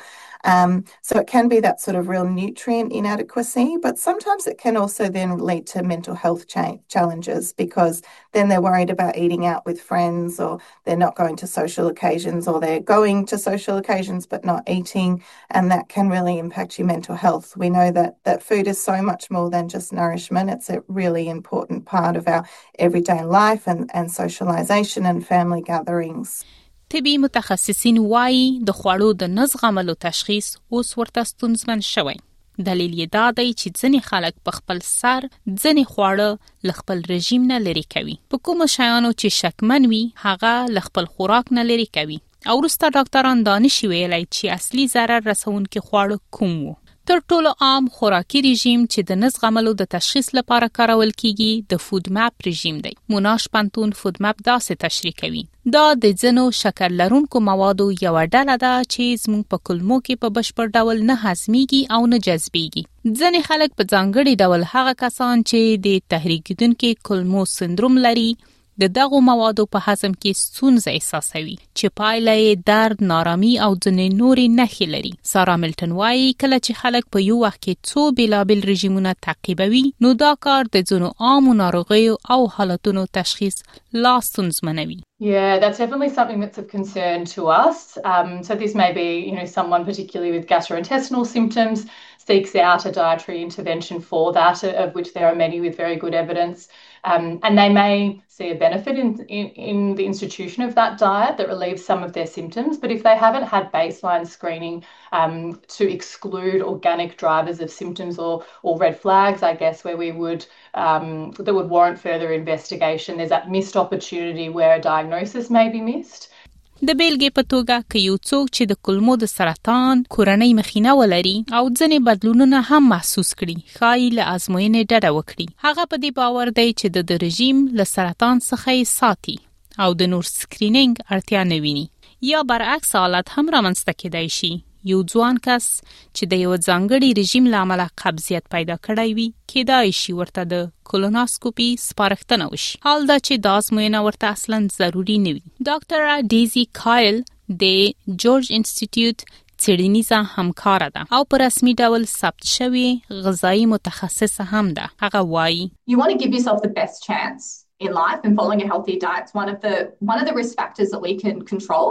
Um, so it can be that sort of real nutrient inadequacy, but sometimes it can also then lead to mental health cha- challenges because then they're worried about eating out with friends, or they're not going to social occasions, or they're going to social occasions but not eating, and that can really impact your mental health. We know that, that food is so much more than just nourishment. It's a really important part of our everyday life and, and socialization and family gatherings. طبي متخصصین وایي د خوړو د نه زغملو تشخیص اوس ورته ستونزمن شوی. دلیل یې دا دی چې ځینې خلک په خپل سر ځینې خواړه له خپل رژیم نه لرې کوي. په کومو شیانو چې شکمن وي هغه له خپل خوراک نه لرې کوي. او وروسته ډاکټران دا نشي ویلی چې اصلي ضرر رسونکي خواړه کوم وو. تر ټولو عام خوراکي رژیم چې د نه زغملو د تشخیص لپاره کارول کیږي د فود ماپ رژیم دی. موناش پنتون فود ماپ داسې تشریح کوي. دا د ځینو شکر لرونکو موادو یوه ډله ده چې زموږ په کولمو کې په بشپړ ډول نه هضمېږي او نه جذبېږي. ځینې خلک په ځانګړي ډول هغه کسان چې د تحریکېدونکي کولمو سندروم لري د دغو موادو په هضم کې ستونزه احساسوي چې پایله یې درد، نارامي او ځینې نورې نښې لري. سارا ملټن وایي کله چې خلک په یو وخت کې څو بېلابېل رژیمونه تعقیبوي نو دا کار د ځینو عامو ناروغیو او حالتونو تشخیص لا ستونزمنوي. Yeah, that's definitely something that's of concern to us. Um, so this may be, you know, someone particularly with gastrointestinal symptoms seeks out a dietary intervention for that, of which there are many with very good evidence. Um, and they may see a benefit in, in, in the institution of that diet that relieves some of their symptoms. But if they haven't had baseline screening um, to exclude organic drivers of symptoms or, or red flags, I guess, where we would, um, that would warrant further investigation, there's that missed opportunity where a diagnosis may be missed. د بیلګې په توګه که یو څوک چې د کولمو د سرطان کورنۍ مخینه ولري او ځینې بدلونونه هم محسوس کړي ښایي له ازموینې ډډه وکړي. هغه په دې باور دی چې د د رژیم له سرطان څخه یې ساتي او د نور سکرینینګ اړتیا نه ویني. یا برعکس حالت هم رامنځته کېدای شي. یو ځوان کس چې د یو ځانګړي رژیم له امله قبضیت پیدا کړی وي کېدای شي ورته د کولونوسکوپي سپارښتنه وشي. حال دا چې دا ازموینه ورته اصلا ضروري نه وي. ډاکټره ډیزي کایل د جورج انسټیټیوټ څېړنیزه همکاره ده او په رسمي ډول ثبت شوې غذایي متخصصه هم ده. هغه وایي You want to give yourself the best chance in life, and following a healthy diet is one of the one of the risk factors that we can control.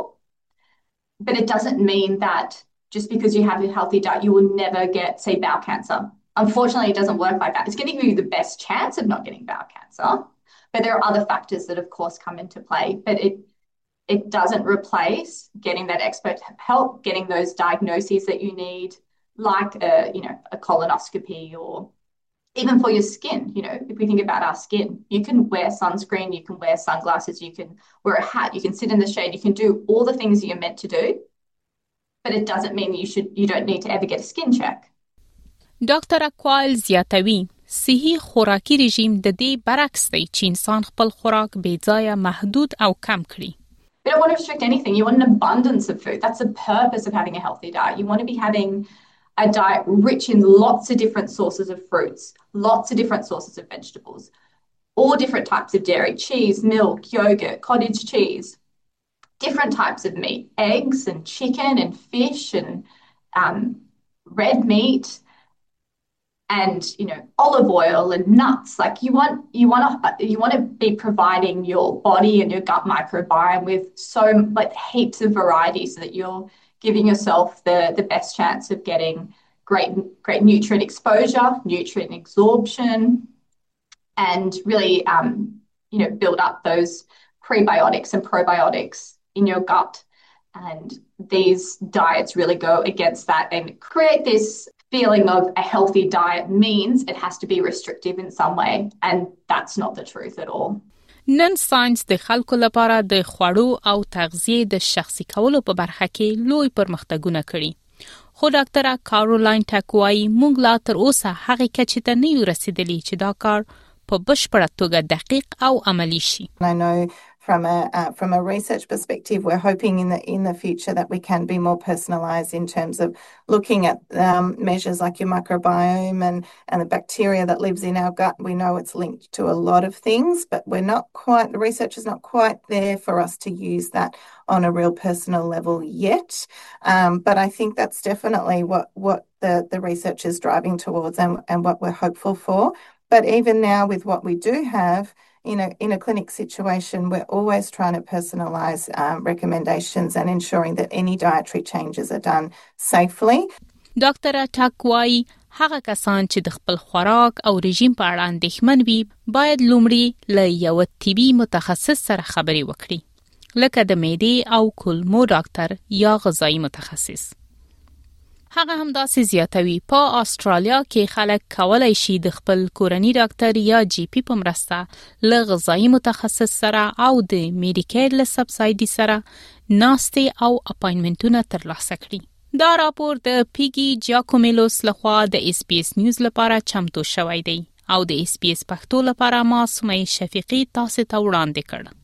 But it doesn't mean that just because you have a healthy diet, you will never get, say, bowel cancer. Unfortunately, it doesn't work like that. It's giving you the best chance of not getting bowel cancer. But there are other factors that, of course, come into play. But it it doesn't replace getting that expert help, getting those diagnoses that you need, like a, you know, a colonoscopy, or even for your skin. You know, if we think about our skin, you can wear sunscreen, you can wear sunglasses, you can wear a hat, you can sit in the shade, you can do all the things that you're meant to do. But it doesn't mean you should you don't need to ever get a skin check. ډاکټر کوایل زیاتوي صحي خوراکي رژیم د دې برعکس دی چې انسان خپل خوراک بې ځایه محدود او کم کړي. You don't want to restrict anything. You want an abundance of food. That's the purpose of having a healthy diet. You want to be having a diet rich in lots of different sources of fruits, lots of different sources of vegetables, all different types of dairy, cheese, milk, yogurt, cottage cheese, different types of meat, eggs and chicken and fish and um, red meat and, you know, olive oil and nuts. Like you want, you want to, you want to be providing your body and your gut microbiome with so like heaps of variety so that you're giving yourself the, the best chance of getting great, great nutrient exposure, nutrient absorption, and really, um, you know, build up those prebiotics and probiotics in your gut. And these diets really go against that and create this feeling of a healthy diet means it has to be restrictive in some way. And that's not the truth at all. نن ساينس د خلکو لپاره د خوړو او تغذیه د شخصي کولو په برخه کې لوی پرمختګونه کړي. خو ډاکټره کارولاین ټاکوای موږ لا تر اوسه هغه کچې ته نه یو رسیدلی چې دا کار په بشپړه توګه دقیق او عملی شي. I know from a uh, from a research perspective, we're hoping in the in the future that we can be more personalised in terms of looking at um, measures like your microbiome and and the bacteria that lives in our gut. We know it's linked to a lot of things, but we're not quite. The research is not quite there for us to use that on a real personal level yet. Um, but I think that's definitely what, what the, the research is driving towards and, and what we're hopeful for. But even now with what we do have, in a, in a clinic situation, we're always trying to personalise um, recommendations and ensuring that any dietary changes are done safely. ډاکټر ټاک وايي هغه کسان چې د خپل خوراک او رژیم په اړه اندېښمن وي باید لومړی له یو طبي متخصص سره خبرې وکړي لکه د معدې او کولمو ډاکټر یا غذایی متخصص. هغه هم داسې زیاتوي په استرالیا کې خلک کولای شي د خپل کورنی ډاکټر یا جی پی په مرسته له غذایی متخصص سره او د میډیکیډ له سبسایډي سره ناستې او اپاینټمنټونه ترلاسه کړي. دا راپور د پیګي جاکومیلوس لخوا د اس بي اس نیوز لپاره چمتو شوی دی او د اس بي اس پښتو لپاره ما سمې شفیقی تاسو ته وړاندې کړ.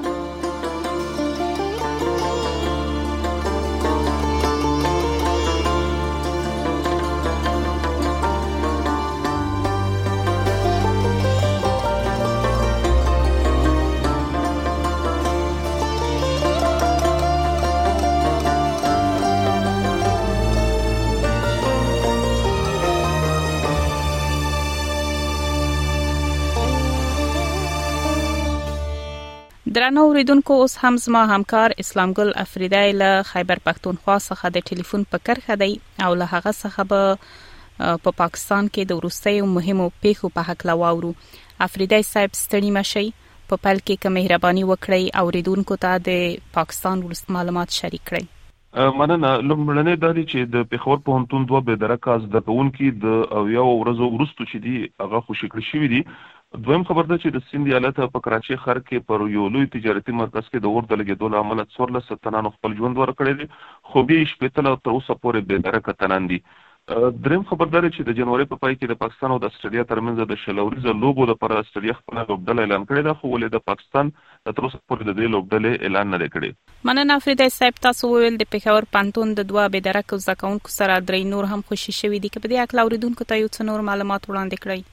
درنو اوریدونکو اوس هم زما همکار اسلام ګل افریدی له خیبر پښتونخوا څخه د ټلیفون په کرخه دی او له هغه څخه به په پاکستان کې د وروستیو مهمو پیښو په حق لاوورو. افریدی صاحب ستړي مشي په پل کې کوم مهرباني وکړئ اوریدونکو ته د پاکستان ورست معلومات شریک کړئ. مننه. لومړنۍ دا دی چې د پیښور پوهنتون دوه به درکاز د پونکي د اویا ورځو وروسته چې دی هغه خوشی کړی شوی دی. دویم خبر ده چې د سند ایالت په کراچي ښار کې پر یو لوی تجارتي مرکز کې د اور د لګیدو له امله څوارلس تنانو خپل ژوند ورکړی دی خو به شپږ تل تر اوسه پورې به درکه تنان دي. دریم خبر ده چې د جنوري په پای کې د پاکستان او د استرالیا ترمنځ د شلوريزه لوبو لپاره استرالیا خپل لوبډله اعلان کړی ده خو ولې د پاکستان تر اوسه پورې د دې لوبډلې اعلان نه کړی. مننه افریدی صاحب تاسو ویل د پیښور پانتون د دوه به درکه زکونکو سره درې نور هم خوشی شوی دي چې په دې اکل اوریدونکو ته یو څه نور معلومات وړاندې کړئ.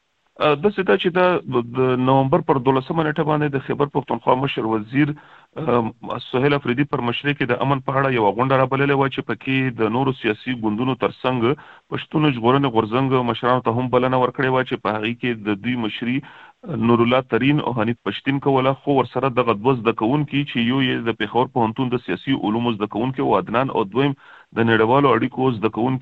د ستا چې د نومبر پر دولسمه نیټه باندې د خیبر پښتونخوا مشر وزیر سهیل افریدي پر مشرۍ کې د امن په اړه یو غونډه رابللې و چې پکې د نورو سیاسي ګوندونو ترڅنګ پښتون ژغورنې غورځنګ مشرانو ته هم بلنه ورکړې و چې په هغه کې د دوی مشري نور الله ترين او حنیف پښتين کوله خو ورسره د غدوز د کون کې چې یو یې د پیښور پوهنتون د سیاسي علومو د کون کې و عدنان او دویم د نړیوالو اړیکو د کون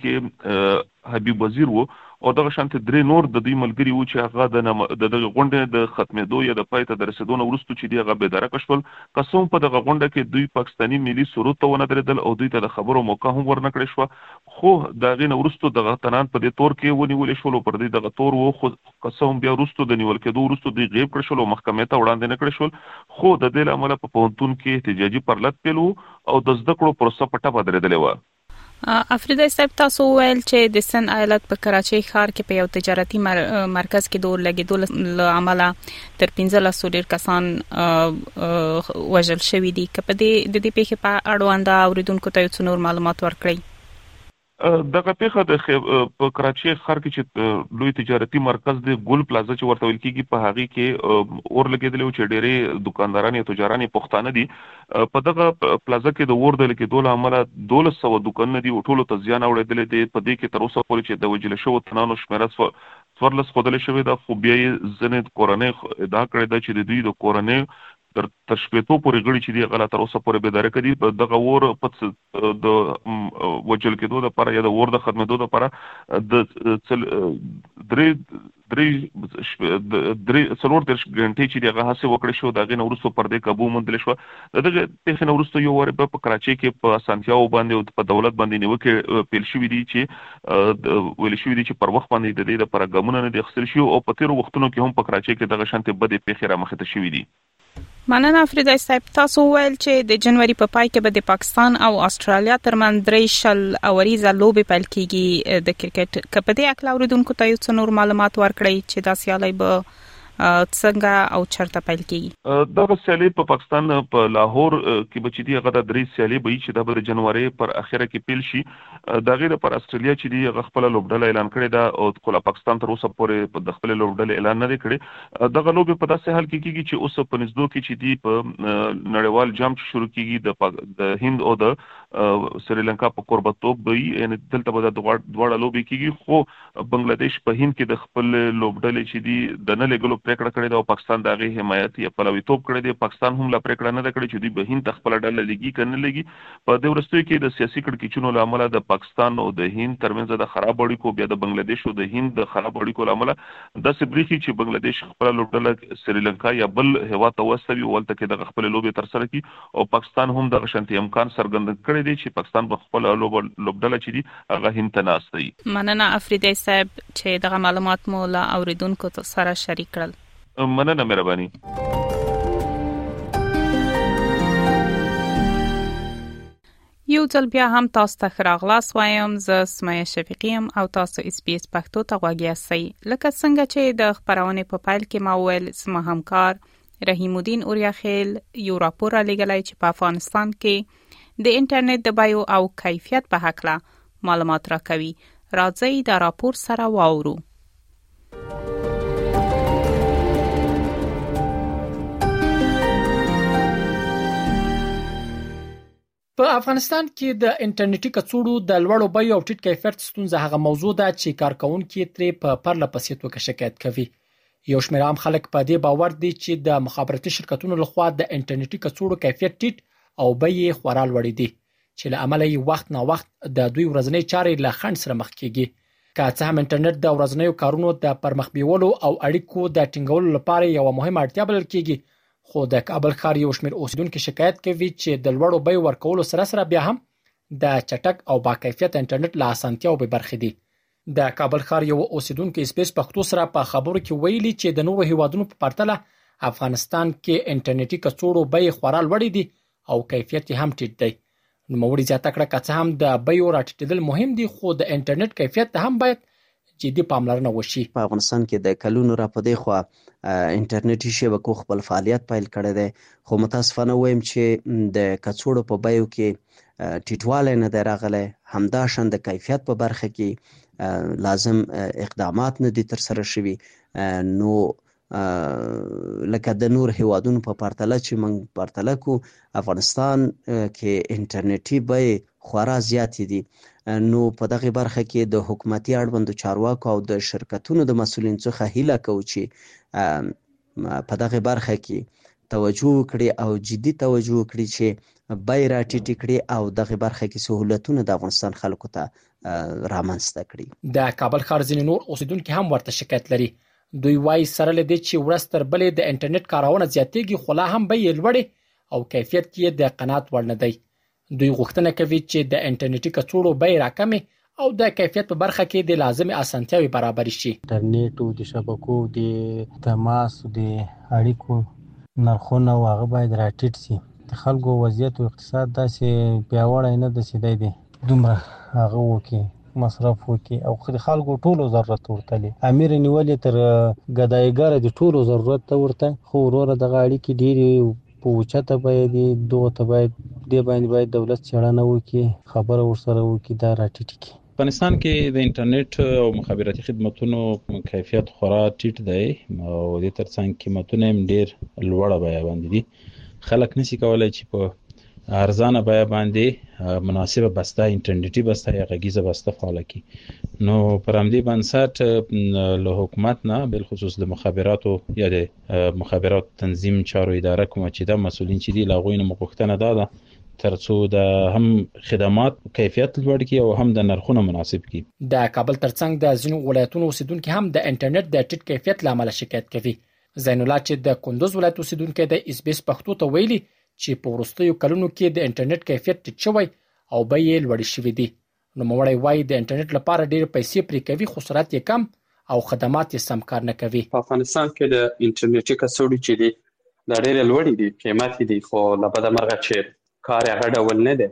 کې حبیب وزیر وو او دغه شانت درې نور د دوی ملګری وو چې هغه د دغه غونډې د ختمېدو یا د پای ته رسیدو وروسته چې دی هغه به درک شول قسم په دغه غونډه کې دوی پاکستانی ملي سرود ته ونه درېدل او دوی ته د خبرو موقع هم ورنکړې شو خو دغه نه وروسته دغه تنان په دې تور کې ونیول شو پر دې دغه تور وو خو قسم بیا وروسته د نیول کېدو وروسته دوی غیب کړ شو او محکمې ته وړاندې نکړ شو خو د دې لامل په پونتون کې احتجاجي پرلط پیلو او د زده کړو پروسه پټه بدرېدلې و. افریدی صاحب تاسو ویل چې د سن ایالت په کراچي ښار کې په یو تجارتي مر... مرکز کې دور لګیدو له امله تر پنځلس ډیر کسان وژل شوي دي که په دې د دې پیښې په اړوند اوریدونکو ته یو نور معلومات ورکړئ. دغه پیښه د په کراچي ښار کې چې لوی تجارتي مرکز د ګل پلازا چې ورته ویل کېږي په هغه کې اور لګیدل چې ډېرې دکانداران او تجاران پښتانه دي په دغه پلازا کې د اور د لګیدو له امله دولس سوه دکانونه دي او ټولو ته زیان اوریدل دي په دې کې تر اوسه پورې چې د وجل شو تنانو شمیره څوارلس ښودل شوې ده خو بیا یې ځینې کورنۍ ادعا کړې ده چې د دوی د کورنۍ تر تشبيهتو پورې غړي چې دی غلط تر اوسه پورې به درک دي دغه ور په د وجل کېدو د لپاره یا د ور د خدمتو د لپاره د درې درې درې څلور درش غنټې چې دغه هڅه وکړې شو دغه نورستو پر دې قابو مندل شو دغه په نورستو یو ور په کراچي کې په سانتیاو باندې او په دولت باندې نیوکه پیل شوې دي چې ویل شوې دي چې پر وخت باندې د دې لپاره ګامونه نه دي خسر شي او په تیر وختونو کې هم په کراچي کې دغه شانته بده پیښه را مخه ته شوې دي. مننه افریدی صاحب تاسو ویل چې د جنوري په پای کې به د پاکستان او استرالیا ترمنځ درې شل اوریزه لوبې پیل کیږي د کرکټ کپ د اکل اوریدونکو ته یو څه نور معلومات ورکړئ چې دا سیالي به څنګه او چرته پیل کیږي؟ دا سیالي په پاکستان په لاهور کې بچی دی هغه د درې سیالي به چې د بر جنوري پر اخره کې پیل شي. دا غیر پر استرالیا چې دی خپل لوبډله اعلان کړی دا او کله پاکستان تر اوسه پورې په خپل لوبډله اعلان نه کړی. دغه لوب په داسې حال کې کیږي چې اوس په نږدې کې چې دی په نړیوال جام شروع کیږي د د هند او د سریلانکا په قربتوب وي ان دلته به د دوړه لوب کیږي. خو بنگلاديش په هند کې د خپل لوبډلې چې دی د نه لګلو پریکړه کړې ده او پاکستان دغه حمایت یا پلویتوب کړی دی. پاکستان هم لا پریکړه نه کړې چې دی به هند خپل ډله لګي کنه لګي. په دې ورستوي کې د سیاسي کړکېچونو لامل د پاکستان او د هند ترمنځ د خراب اړیکو بیا د بنگلاديش او د هند د خراب اړیکو لامل د سبريخي چې بنگلاديش خپل لوبډله سریلانکا یا بل هوا ته وسوي ولته کې د خپل لوبې تر سره کی او پاکستان هم د شانتي امکان څرګند کړی دی چې پاکستان په خپل لوبډله چې دی هغه هند ته ناستي. مننه افریدی صاحب چې دغه معلومات مو لا اوریدونکو سره شریک کړل. مننه مهرباني. یو ځل بیا هم تاسو ته ښه راغلاست وایم. زه سمیه شفیقی یم او تاسو اس بي اس پښتو ته غوږ یاستئ. لکه څنګه چې د خبرونې په پیل کې ما وویل زما همکار رحیم الدین اوریاخیل یو راپور را لېږلی چې په افغانستان کې د انټرنیټ د بیو او کیفیت په هکله معلومات راکوي. راځئ دا راپور سره واورو. په افغانستان کې د انټرنیټي کڅوړو د لوړو بیو او ټیټ کیفیت ستونزه هغه موضوع ده چې کارکونکي ترې په پرله پسې توګه شکایت کوي. یو شمېر عام خلک په دې باور دي چې د مخابراتي شرکتونو لخوا د انټرنیټي کڅوړو کیفیت ټیټ او بیې خورا لوړې دي چې له امله یې وخت نه وخت د دوی ورځنی چارې له خنډ سره مخ کیږي. که څه هم انټرنیټ د ورځنیو کارونو د پرمخ بیولو او اړیکو د ټینګولو لپاره یو مهمه اړتیا بلل کیږي، خو د کابل ښار یو شمېر اوسیدونکو شکایت کوي چې د لوړو بیو ورکولو سره سره بیا هم د چټک او با کیفیت انټرنیټ له اسانتیاو به برخې دي. د کابل ښار یو اوسیدونکو اس بي اس پښتو سره په خبرو کې ویلي چې د نورو هیوادونو په پرتله افغانستان کې انټرنیټي کڅوړو بیې خورا لوړې دي او کیفیت هم ټیټ دی. نوموړي زیاته کړه که څه هم د بیو راټیټېدل مهم دي، خو د انټرنیټ کیفیت ته هم باید جدي پاملرنه وشي. په افغانستان کې د کلونو را پدې خو انټرنیټي شبکو خپل فعالیت پیل کړی دی، خو متاسفانه وایم چې د کڅوړو په بیو کې ټیټوالی نه دی راغلی. همداشان د کیفیت په برخه کې لازم اقدامات نه دي ترسره شوي. نو لکه د نور هیوادونو په پرتله چې موږ پرتله کو افغانستان کې انټرنیټي بیې خورا زیاتې دي. نو په دغه برخه کې د حکومتي اړوندو چارواکو او د شرکتونو د مسؤلین څخه هیله کوو چې په دغه برخه کې توجه وکړي او جدي توجه وکړي چې بیې راټیټې کړي او دغه برخه کې سهولتونه د افغانستان خلکو ته رامنځته کړي. د کابل ښار ځینې نور اوسیدونکي هم ورته شکایت لري. دوی وايي سره له دې چې ورځ تر بلې د انټرنیټ کارونه زیاتېږي خو لا هم بیې لوړې او کیفیت کې د قناعت وړ نه دی. دوی غوښتنه کوي چې د انټرنیټي کڅوړو بیې راکمې او د کیفیت په برخه کې د لازمي اسانتیاوې برابرې شي. انټرنیټ او د شبکو د تماس او د اړیکو نرخونه هغه باید راټیټ شي. د خلکو وضعیت او اقتصاد داسې پیاوړی نه دی چې دی دومره هغه وکړي مصرف وکړي او د خلکو ټولو ضرورت ورته لري. امیر نیولې تر ګدایګره د ټولو ضرورت ته ورته، خو وروره دغه اړیکې ډېرې په اوچته باید دغه ته باید دې باندې باید دولت څېړنه وکړي، خبره ورسره وکړي، دا راټیټ کړي. افغانستان کې د انټرنیټ او مخابراتي خدماتونو کیفیت خورا ټیټ دی او د ترڅنګ قیمتونه هم ډېر لوړه بیه باندې دي. خلک نشي کولای چې په ارزانه بیه باندې مناسبه بسته انټرنیټي بسته یا غږیزه بسته فعاله کړي. نو پر همدې بنسټ له حکومت نه بالخصوص د مخابراتو یا د مخابرات تنظیم چارو اداره کوم چې د مسؤلین چې دي له هغوی نه مغوښتنه دا ده ترڅو د هم خدمات کیفیت لوړ کړي او هم د نرخونو مناسب کړي. د کابل ترڅنګ د ځینو ولایتونو اوسیدونکي هم د انټرنیټ د ټیټ کیفیت له امله شکایت کوي. زین الله چې د کندوز ولایت اوسیدونکی د اس بي اس پښتو ته ویلي چې په وروستیو کلونو کې د انټرنیټ کیفیت ټیټ شوی او بیې لوړې شوې دي. نوموړی وایي د انټرنیټ لپاره ډېر پیسې پرې کوي خو سرعت یې کم او خدمات یې سم کار نه کوي. په افغانستان کې د انټرنیټي کڅوړو چې دي دا ډېرې لوړې دي، قیمت دي، خو له بده مرغه چې کار یې هغه ډول نه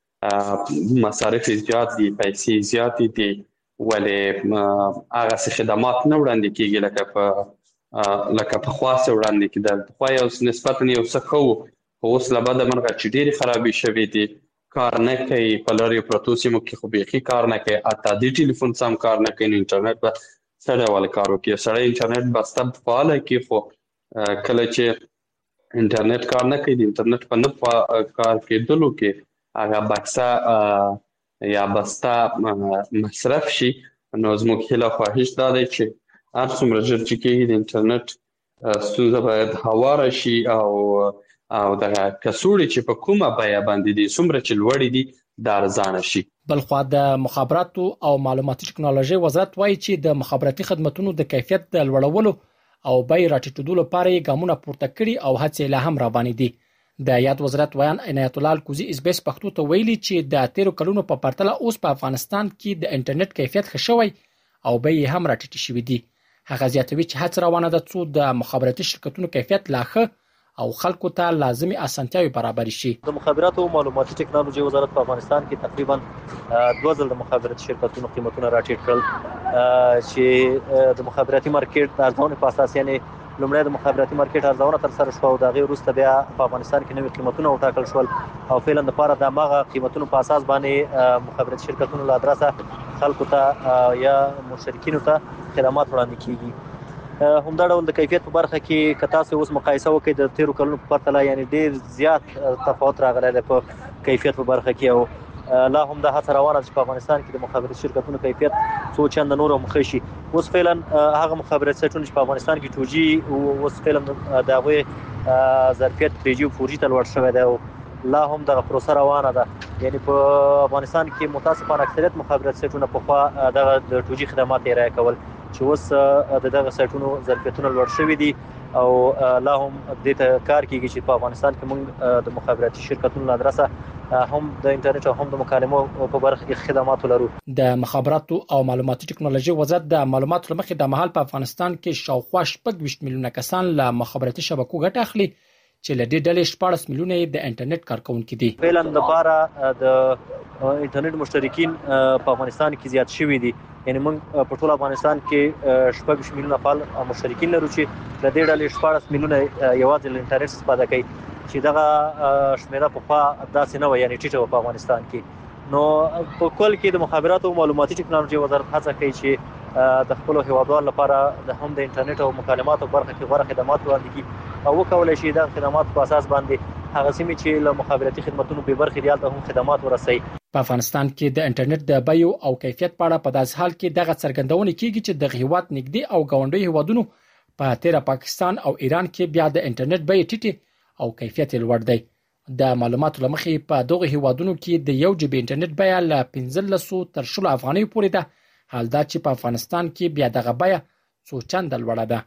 دی. مصارف زیات دي، پیسې زیاتې دي، ولې هغسې خدمات نه وړاندې کېږي لکه په لکه په خاصه وړاندې کېدل. خو یو نسبتا یو څه خو اوس له بده مرغه چې ډېرې خرابې شوې دي، کار نه کوي، په لرې پرتو سیمو کې خو بیخي کار نه کوي، حتی د ټلیفون سم کار نه کوي. نو انټرنیټ به څه ډول کار وکړي؟ سړی انټرنیټ به سته فعاله کړي، خو کله چې انټرنیټ کار نه کوي، د انټرنیټ په نه کار کېدلو کې هغه بکسه یا بسته مصرف شي. نو زموږ هیله خواهش دا دی چې هر څومره ژر چې کېږي د انټرنیټ ستونزه باید هواره شي او او دغه کڅوړې چې په کومه بیه باندې دي څومره چې لوړې دي دا ارزانه شي. بلخوا د مخابراتو او معلوماتي ټکنالوژي وزارت وایي چې د مخابراتي خدماتو د کیفیت د لوړولو او بیې راټیټولو لپاره یې ګامونه پورته کړي او هڅې لا هم روانې دي. د یاد وزارت ویان عنایت الله الکوزي اس بي اس پښتو ته ویلي چې د تیرو کلونو په پرتله اوس په افغانستان کې د انټرنیټ کیفیت ښه شوی او بیې هم راټیټې شوې دي. هغه زیاتوي چې هڅه روانه ده څو د مخابراتي شرکتونو کیفیت لا ښه او خلکو ته لازمي اسانتیاوي برابر شي. د مخابراتو او معلوماتي ټکنالوژي وزارت په افغانستان کې تقریبا دوه ځل د مخابراتي شرکتونو قیمتونه راټیټ کړل چې د مخابراتي مارکیټ د ارزونې په اساس، یعنی لومړی د مخابراتي مارکیټ ارزونه تر سره شو او د هغې وروسته بیا په افغانستان کې نوي قیمتونه وټاکل شول او فعلا دپاره د هماغه قیمتونو په اساس باندې مخابراتي شرکتونو له ادرسه خلکو ته یا مشترکینو ته خدمات وړاندې کیږي. همدا ډول د کیفیت په برخه کې که تاسو اوس مقایسه وکړئ د تیرو کلونو په پرتله، یعنی ډېر زیات تفاوت راغلی دی په کیفیت په برخه کې او لا هم دا هڅه روانه ده چې په افغانستان کې د مخابراتي شرکتونو کیفیت څو چنده نور هم ښه شي. اوس فعلا هغه مخابراتي سایټونه چې په افغانستان کې ټو جي اوس فعلا د هغوی ظرفیت تھری جي او فور جي ته لوړ شوی دی او لا هم دغه پروسه روانه ده. یعنی په افغانستان کې متاسفانه اکثریت مخابراتي سایټونه پخوا دغه د ټو جي خدمات یې ارائه کول چې اوس د دغه سایټونو ظرفیتونه لوړ شوي دي او لا هم دې ته کار کیږي چې په افغانستان کې موږ د مخابراتي شرکتونو له ادرسه هم د انټرنیټ او هم د مکالمو په برخه کې خدمات لرو. د مخابراتو او معلوماتي ټکنالوژي وزارت د معلوماتو لمخې د مهال په افغانستان کې شاوخوا شپږ ویشت میلیونه کسان له مخابراتي شبکو ګټه اخلي چې له دې ډلې شپاړس میلیونه د انټرنیټ کارکونکي دي. فعلا لپاره د انټرنیټ مشترکین په افغانستان کې زیات شوي دي، یعنی موږ په ټول افغانستان کې شپږ میلیونه فعال مشترکین لرو چې له دې ډلې شپاړس میلیونه یوازې له انټرنیټ استفاده کوي چې دغه شمیره پخوا داسې نه وه، یعنی ټیټه وه په افغانستان کې. نو په کل کې د مخابراتو او معلوماتي ټکنالوژي وزارت هڅه کوي چې د خپلو هیوادوالو لپاره د هم د انټرنیټ او مکالماتو برخه کې غوره خدمات وړاندې کړي او وکولای شي د خدماتو په اساس باندې هغه سیمې چې له مخابراتي خدماتونو به برخې دي هلته هم خدمات ورسوي. په افغانستان کې د انټرنیټ د بیو او کیفیت په اړه په داسې حال کې دغه څرګندونه کیږي چې د هیواد نږدې او ګاونډي هیوادونو په تیره پاکستان او ایران کې بیا د انټرنیټ بیې ټیټې او کیفیت لوړ دی. د معلوماتو لمخې په دغه هیوادونو کې د یو جی بي انټرنیټ بیه له پنځلسو تر شلو افغانیو پورې ده، حال دا چې په افغانستان کې بیا دغه بیه څو چنده لوړه ده.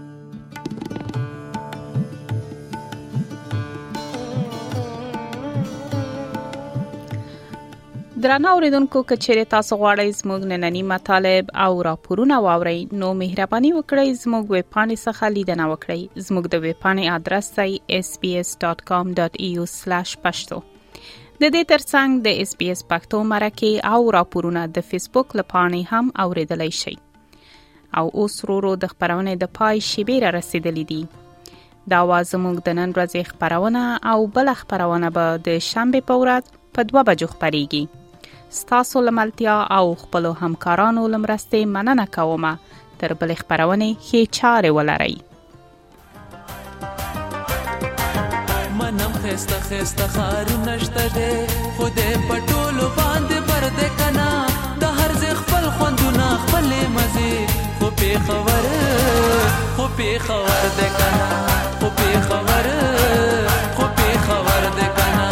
درنو اوریدونکو کچېرې تاسو غواړئ زموږ نننی مطالب او راپورونه واورئ نو مهرباني وکړئ زموږ ویب پاڼې څخه لیدنه وکړئ. زموږ د ویب پاڼې آدرس دی اس بي اس ډاٹ کام ډاٹ اي یو سلاش پښتو. د دې ترڅنګ د اس بي اس پښتو مرکه او راپورونه د فیسبوک لپاره هم اوریدلای شئ. او اوس ورو د خبرونه د پای شیبې را رسیدلې دي. دا واز زموږ د نن ورځې خبرونه او بل خبرونه به د شنبه په ورځ په دوه بجو خبريږي. ستاسو لملتیا او خپل همکارانو لمرسته مننه کوم. تر بل خبرونه هي چاره ولرئ. منم خسته خسته خارو نشته ده خوده پټولو باندې پرده کنا د هر ځ خپل خوندونه خپل مزه خو په خبر خو په خبر ده کنا خو په خبر خو په خبر ده کنا.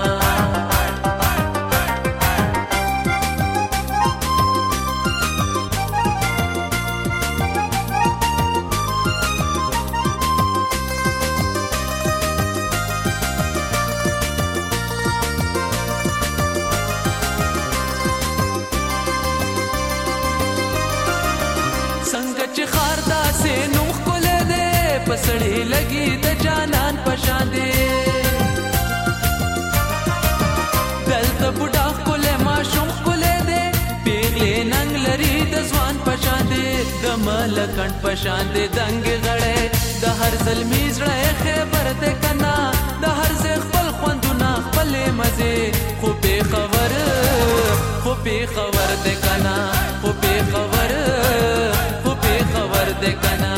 پسړې لګي د جانان پشان دي دلته بوډا کوله ما شوم کوله دې پیغلې ننګ لري د ځوان پشان دي د دمل کڼ پشان دې دنګ غړې د هر زلمی زړه خبر دې کنا د هر ځای خپل خوندونه خپل مزه خو به خبر خو به خبر دې کنا خو به خبر خو به خبر دې کنا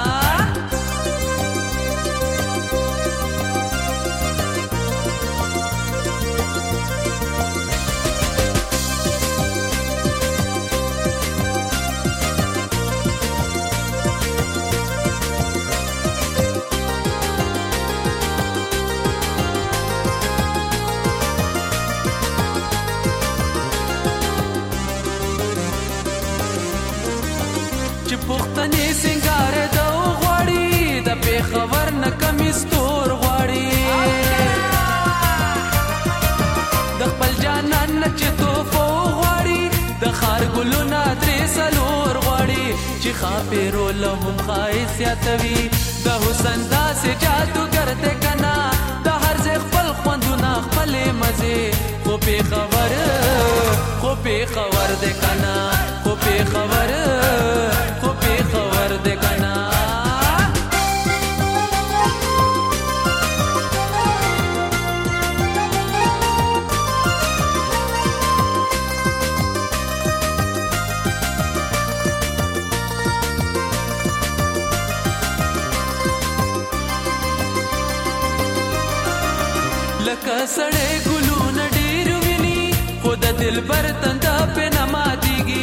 خبر نه کمی ستور غواړي د خپل جانان نه چې توفو غواړي د خار ګلونه درې سلور غواړي چې خاپېرو له هم ښایست زیاتوي د حسن داسې جادوګر دی کنه د هر ځای خپل خوندونه خپلې مزې خو پې خبر خو پې خبر دی کنه خو پې خبر خو پې خبر دی کنه لکه سړی ګلونه ډېر ویني خو د دلبر تنده پې نه ماتېږي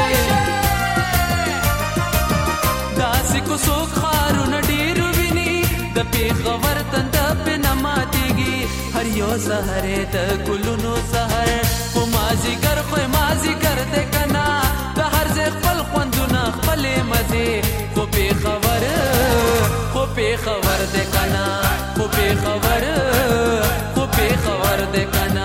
داسې کوڅو ښارونه ډېر ویني د پېښور تنده پې نه ماتېږي هر یو سهر یې د ګلونو سهر خو مازدیګر خو یې مازدیګر دی که نه د هر ځای خپل خوندونه خپلې مزې خو پېښور خو پېښور دی که نه خو پېښور خبر دے کنا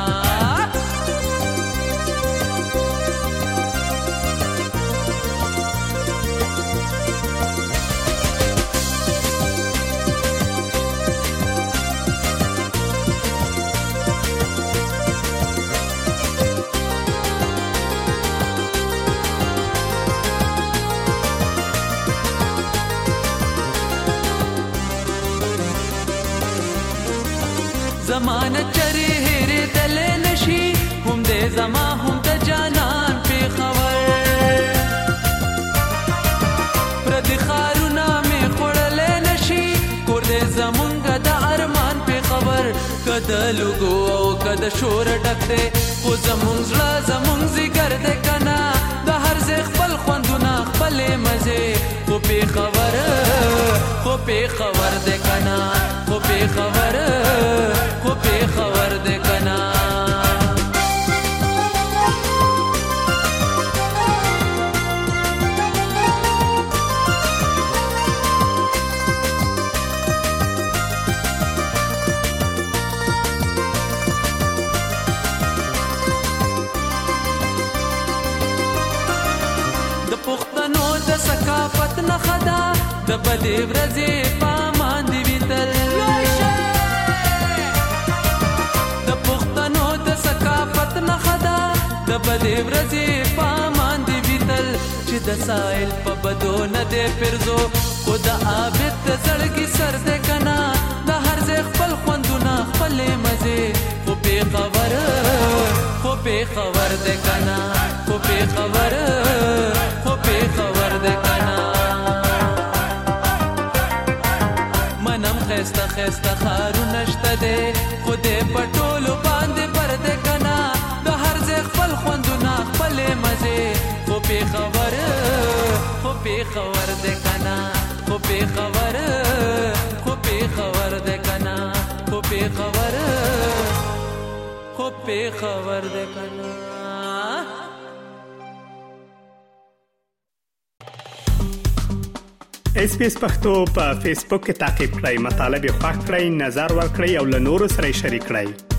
زمانه چرې هېرې دلې نشي هم دې زما هم د جانان پې خبر پردي ښارونه مې خوړلی نشي کور دې زمونږ د ارمان پې خبر که د لوګو او که د شور ډک دی خو زمونږ زړه زمونږ ځیګر دی که نه د هر ځای خپل خوندونه خپلې مزې خو پې خبر خو پې خبر دی که نه خو پې خبر خو پې خبر دی که نه د پښتنو د ثقافت نښه ده د بدې ورځې په امان دې وي تل د بدې ورځې په امان دې وي تل چې د سایل په بدو نه دی پرزو خو د عابد د زړګي سر دی که نه د هر ځای خپل خوندونه خپلې مزې خو پې خبر خو پې خبر دی که نه خو پې خبر خو پې خبر دی که نه منم ښایسته ښایسته ښارونه شته دی خو دې په ټولو باندې پر دی که نه خپل خوندونه خپلې مزې خو پې خبر خو پې خبر دی که نه خو پې خبر خو پې خبر دی که نه خو پې خبر خو پې خبر دی که نه اس پی اس پښتو په فیسبوک کې تعقیب کړئ، مطالب یې خوښ کړئ، نظر ورکړئ او له نورو سره یې شریک کړئ.